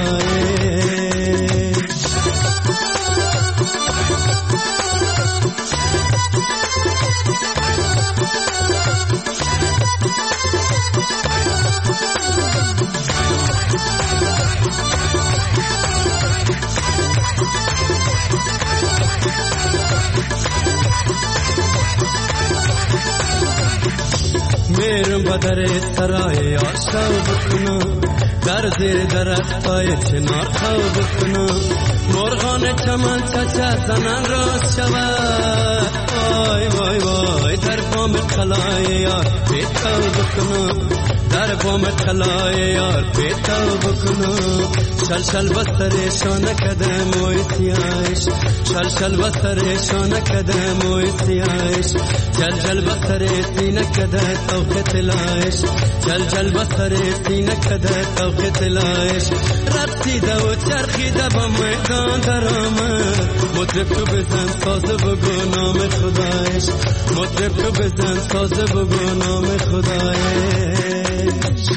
خدایش. میرم با در سرای آشتا بکنم، در زیر درخت های چنار خواب بکنم، مرغان چمن چچه زنن راست شود. وای وای وای در بام قلای یار پیتاو بکنم، در بام قلای یار پیتاو بکنم. شل شل بسرشان کده مویسیش، شل شل بسرشان کده مویسیش، جل جل بسر سینه کده توقت لایش، جل جل بسر سینه کده توقت لایش. رقصیده و چرخیده با میدان درامه، مطرب تو بزن سازه بگو نام خدایش، مطرب تو بزن سازه بگو نام خدایش.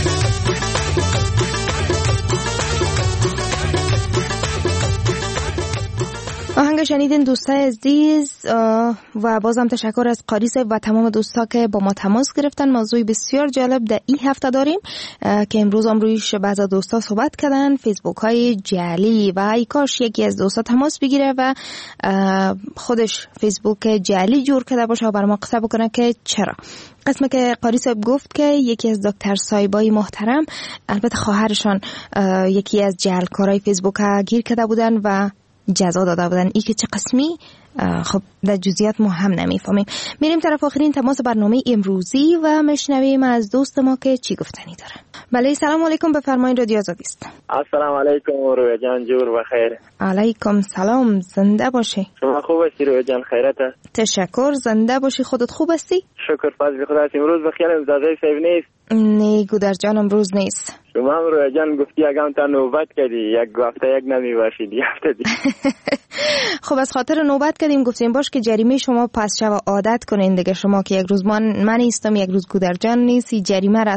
آهنگ شنیدین دوستای عزیز و بازم تشکر از قاری صاحب و تمام دوستا که با ما تماس گرفتن. موضوع بسیار جالب در این هفته داریم که امروز هم رویش بعض دوستا صحبت کردن، فیسبوک های جعلی و ای کاش یکی از دوستا تماس بگیره و خودش فیسبوک جعلی جور کرده باشه و بر ما قصه بکنه که چرا. قسمه که قاری صاحب گفت که یکی از دکتر صاحبای محترم، البته خواهرشان، یکی از جعلکارای فیسبوک گیر کرده بودن و جزا داده بودن. ای که چه قسمی خب در جزئیات ما هم نمیفهمیم. میریم طرف آخرین تماس برنامه امروزی و مشنویم از دوست ما که چی گفتنی داره. بله سلام علیکم، بفرمایید رادیو آزادی است. السلام علیکم رویا جان، جور بخیر. علیکم سلام، زنده باشی. شما خوب هستی رویا جان؟ خیرت است. تشکر، زنده باشی. خودت خوب هستی؟ شکر فضل خدا. امروز بخیر. امزاده صاحب نیست؟ نه گودر جان امروز نیست. شما هم رویا جان گفتی یکم تا نوبت کردی، یک هفته یک نمی باشید، یک هفته دی. خب از خاطر نوبت کردیم گفتیم باش که جریمه شما پس شو عادت کنین دیگه. شما که یک روز من من نیستم، یک روز گودر جان نیست، جریمه را از خود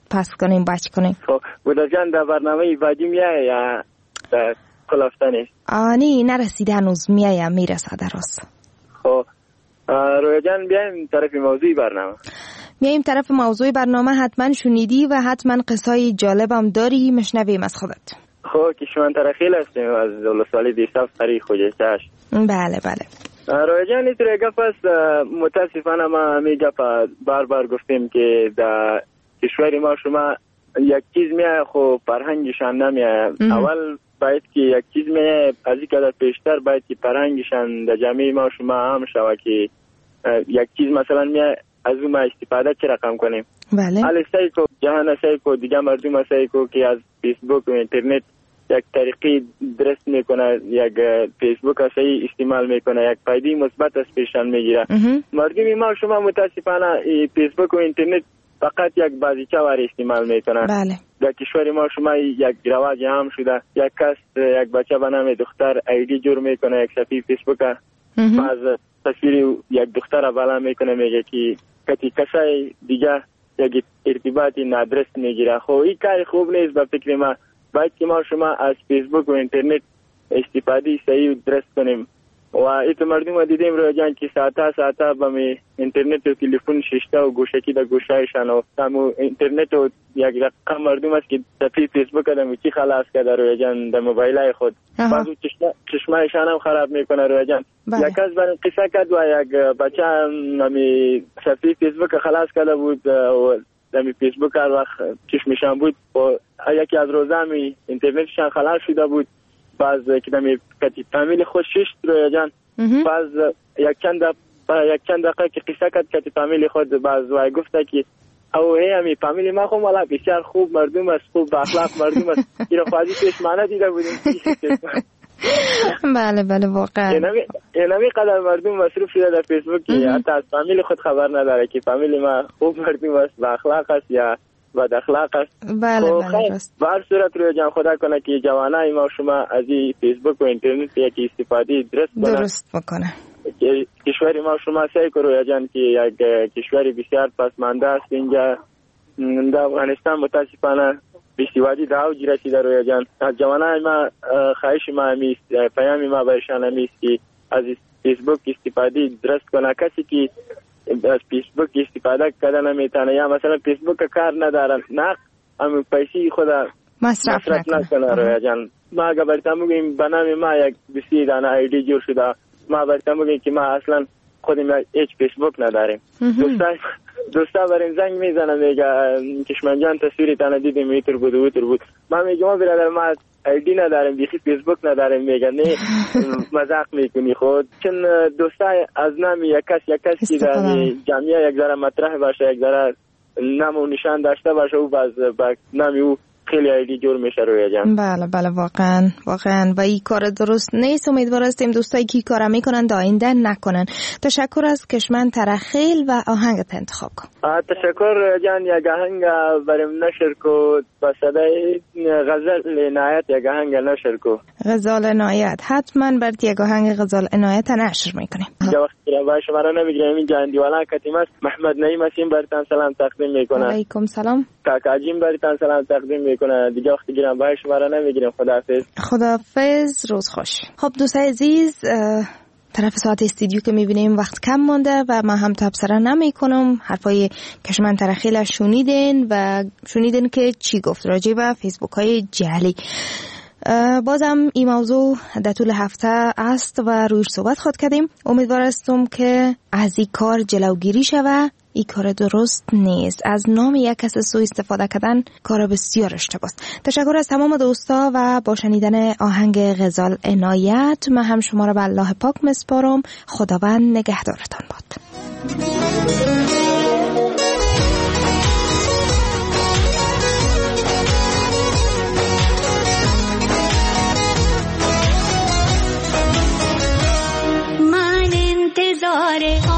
پس کنیم بچ کنیم. خب بودا جان در برنامه بعدی میای یا در کلافتنی؟ آنی نرسیده هنوز، میایم میرسه درست. خب رویا جان بیایم طرف موضوعی برنامه. میایم طرف موضوع برنامه. حتما شنیدی و حتما قصای جالبم داری، مشنویم از خودت. خب کشمن ترخیل هستیم از ولسوالی دیستاف تاریخ خوجستش. بله بله. رویا جان اینطور گپ است، متاسفانه ما می گپ بار بار گفتیم که در کشور ما شما یک چیز میای خب فرهنگشان نمیای. اول باید که یک چیز میای از این که پیشتر باید که فرهنگشان در جامعه ما شما هم شوه که یک چیز مثلا میای از اون ما استفاده چه رقم کنیم. بله. حالا سعی کو جهان سعی کو دیگه مردم سعی کو که از فیسبوک و اینترنت یک طریقی درست میکنه، یک فیسبوک صحیح استعمال میکنه، یک فایده مثبت از پیشان میگیره. مردم ما شما متاسفانه فیسبوک و اینترنت فقط یک بازیچه واری استعمال میکنن. بله. در کشور ما شما یک رواج هم شده، یک کس یک بچه به نام دختر ایدی جور میکنه، یک صفحه فیسبوک از تصویر یک دختر بالا میکنه، میگه که کتی کسای دیگه یک ارتباطی نادرست میگیره. خب این کار خوب نیست به فکر ما. باید که ما شما از فیسبوک و اینترنت استفاده صحیح درست کنیم. و ایت مردم دیدیم رو جان که ساعتا ساعتا با می اینترنت و تلفن ششتا و گوشکی در گوشایشان و تامو اینترنت و یک رقم مردم است که صفحه فیسبوک دمو چی خلاص کرده رو جان در موبایلای خود. بعضو چشمایشان هم خراب میکنه رو جان. یک از برای قصه کرد و یک بچه می صفحه فیسبوک خلاص کرده بود و در فیسبوک هر وقت چشمشان بود و یکی از روزا می اینترنتشان خلاص شده بود. باز که دمی کتی فامیل خود ششت رویا جان. باز یک چند یک چند دقیقه که قصه کرد کتی فامیل خود، باز وای گفته که او هی همی فامیل ما خود مالا بسیار خوب مردم است، خوب با اخلاق مردم است. این خواهدی چشمانه دیده بودیم. بله بله واقعا اینمی قدر مردم مصروف شده در فیسبوک که حتی از فامیل خود خبر نداره که فامیل ما خوب مردم است، با اخلاق است یا بد اخلاق است. بله بله راست. به هر صورت روی جان خدا کنه که جوانای ما شما از این فیسبوک و اینترنت یکی استفاده درست کنه. درست بکنه. کشور ما شما سعی کنه روی جان که یک کشوری بسیار پسمانده است. اینجا در افغانستان متاسفانه بیشتیوادی در اوج رسیده روی جان. از جوانای ما خواهش ما همیست، پیامی ما برشان همیست که از فیسبوک استفاده درست کنه. کسی که از فیسبوک استفاده کردن نمیتونه یا مثلا فیسبوک کار ندارن، نه هم پیسی خدا مصرف نکنه رویا جان. ما اگر برتم بگیم به نام ما یک بسی دانه ایدی جور شده، ما برتم بگیم که ما اصلا خودم هیچ فیسبوک نداریم. دوستا دوستا بریم زنگ میزنه میگه کشمن جان تصویری تانه دیدیم میتر بود و تر بود. ما میگم ما برادر ما ایدی نداریم، بیخی فیسبوک نداریم. میگه نه مزاق میکنی خود. چون دوستا از نام یک کس یک کس که در جامعه یک ذره مطرح باشه، یک ذره نام و نشان داشته باشه و باز با نام او خیلی ایدی جور میشه روی جان. بله بله واقعا واقعا و این کار درست نیست. امیدوار هستیم دوستایی که کار میکنن در آینده نکنن. تشکر از کشمن ترخیل و آهنگت انتخاب کن. تشکر جان. یک آهنگ بریم نشر کو با صدای غزل عنایت، یک آهنگ نشر کو. غزال عنایت حتما برات یک آهنگ غزال عنایت نشر میکنیم. یا وقتی با شما را نمیگیرم این جان دیوالا کتیم است. محمد نعیم هستیم براتون سلام تقدیم میکنم. علیکم سلام. کاکاجیم براتون سلام تقدیم میکنه. دیگه وقتی گیرم با شما را نمیگیرم. خداحافظ. خداحافظ، روز خوش. خب دوستای عزیز، طرف ساعت استودیو که میبینیم وقت کم مونده و ما هم تبصره نمی کنم. حرفای کشمن ترخیل شنیدین و شنیدین که چی گفت راجع به فیسبوک های جعلی. بازم این موضوع در طول هفته است و رویش صحبت خود کردیم. امیدوار هستم که از این کار جلوگیری شود. این کار درست نیست. از نام یک کس سوء استفاده کردن کار بسیار اشتباه است. تشکر از تمام دوستا و با شنیدن آهنگ غزال عنایت من هم شما را به الله پاک مسپارم. خداوند نگهدارتان باد. من انتظار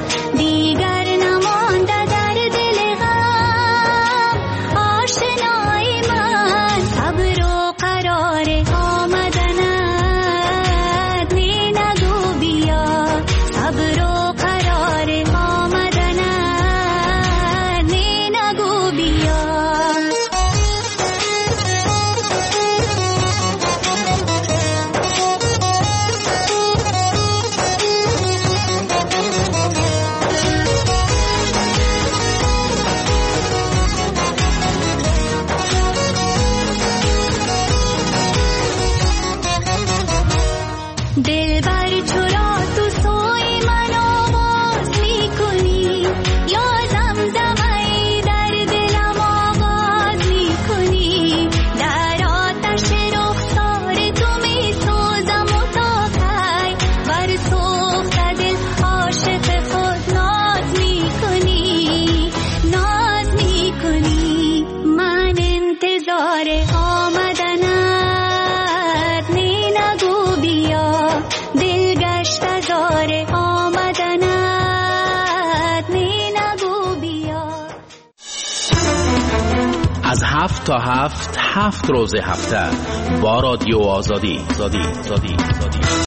دیگر نمانده در دل غم آشنا دلبر چرا تو سوی من آواز میکنی یا زمزمه در دلم آغاز میکنی در آتش رخسار تو میسوزم و تا کی بر سوخت دل عاشق خود ناز میکنی ناز میکنی من انتظار آمدنت نی نگو بیا دل گشت ازار آمدنت نی نگو بیا. از هفت تا هفت هفت روز هفته با رادیو آزادی. آزادی. آزادی.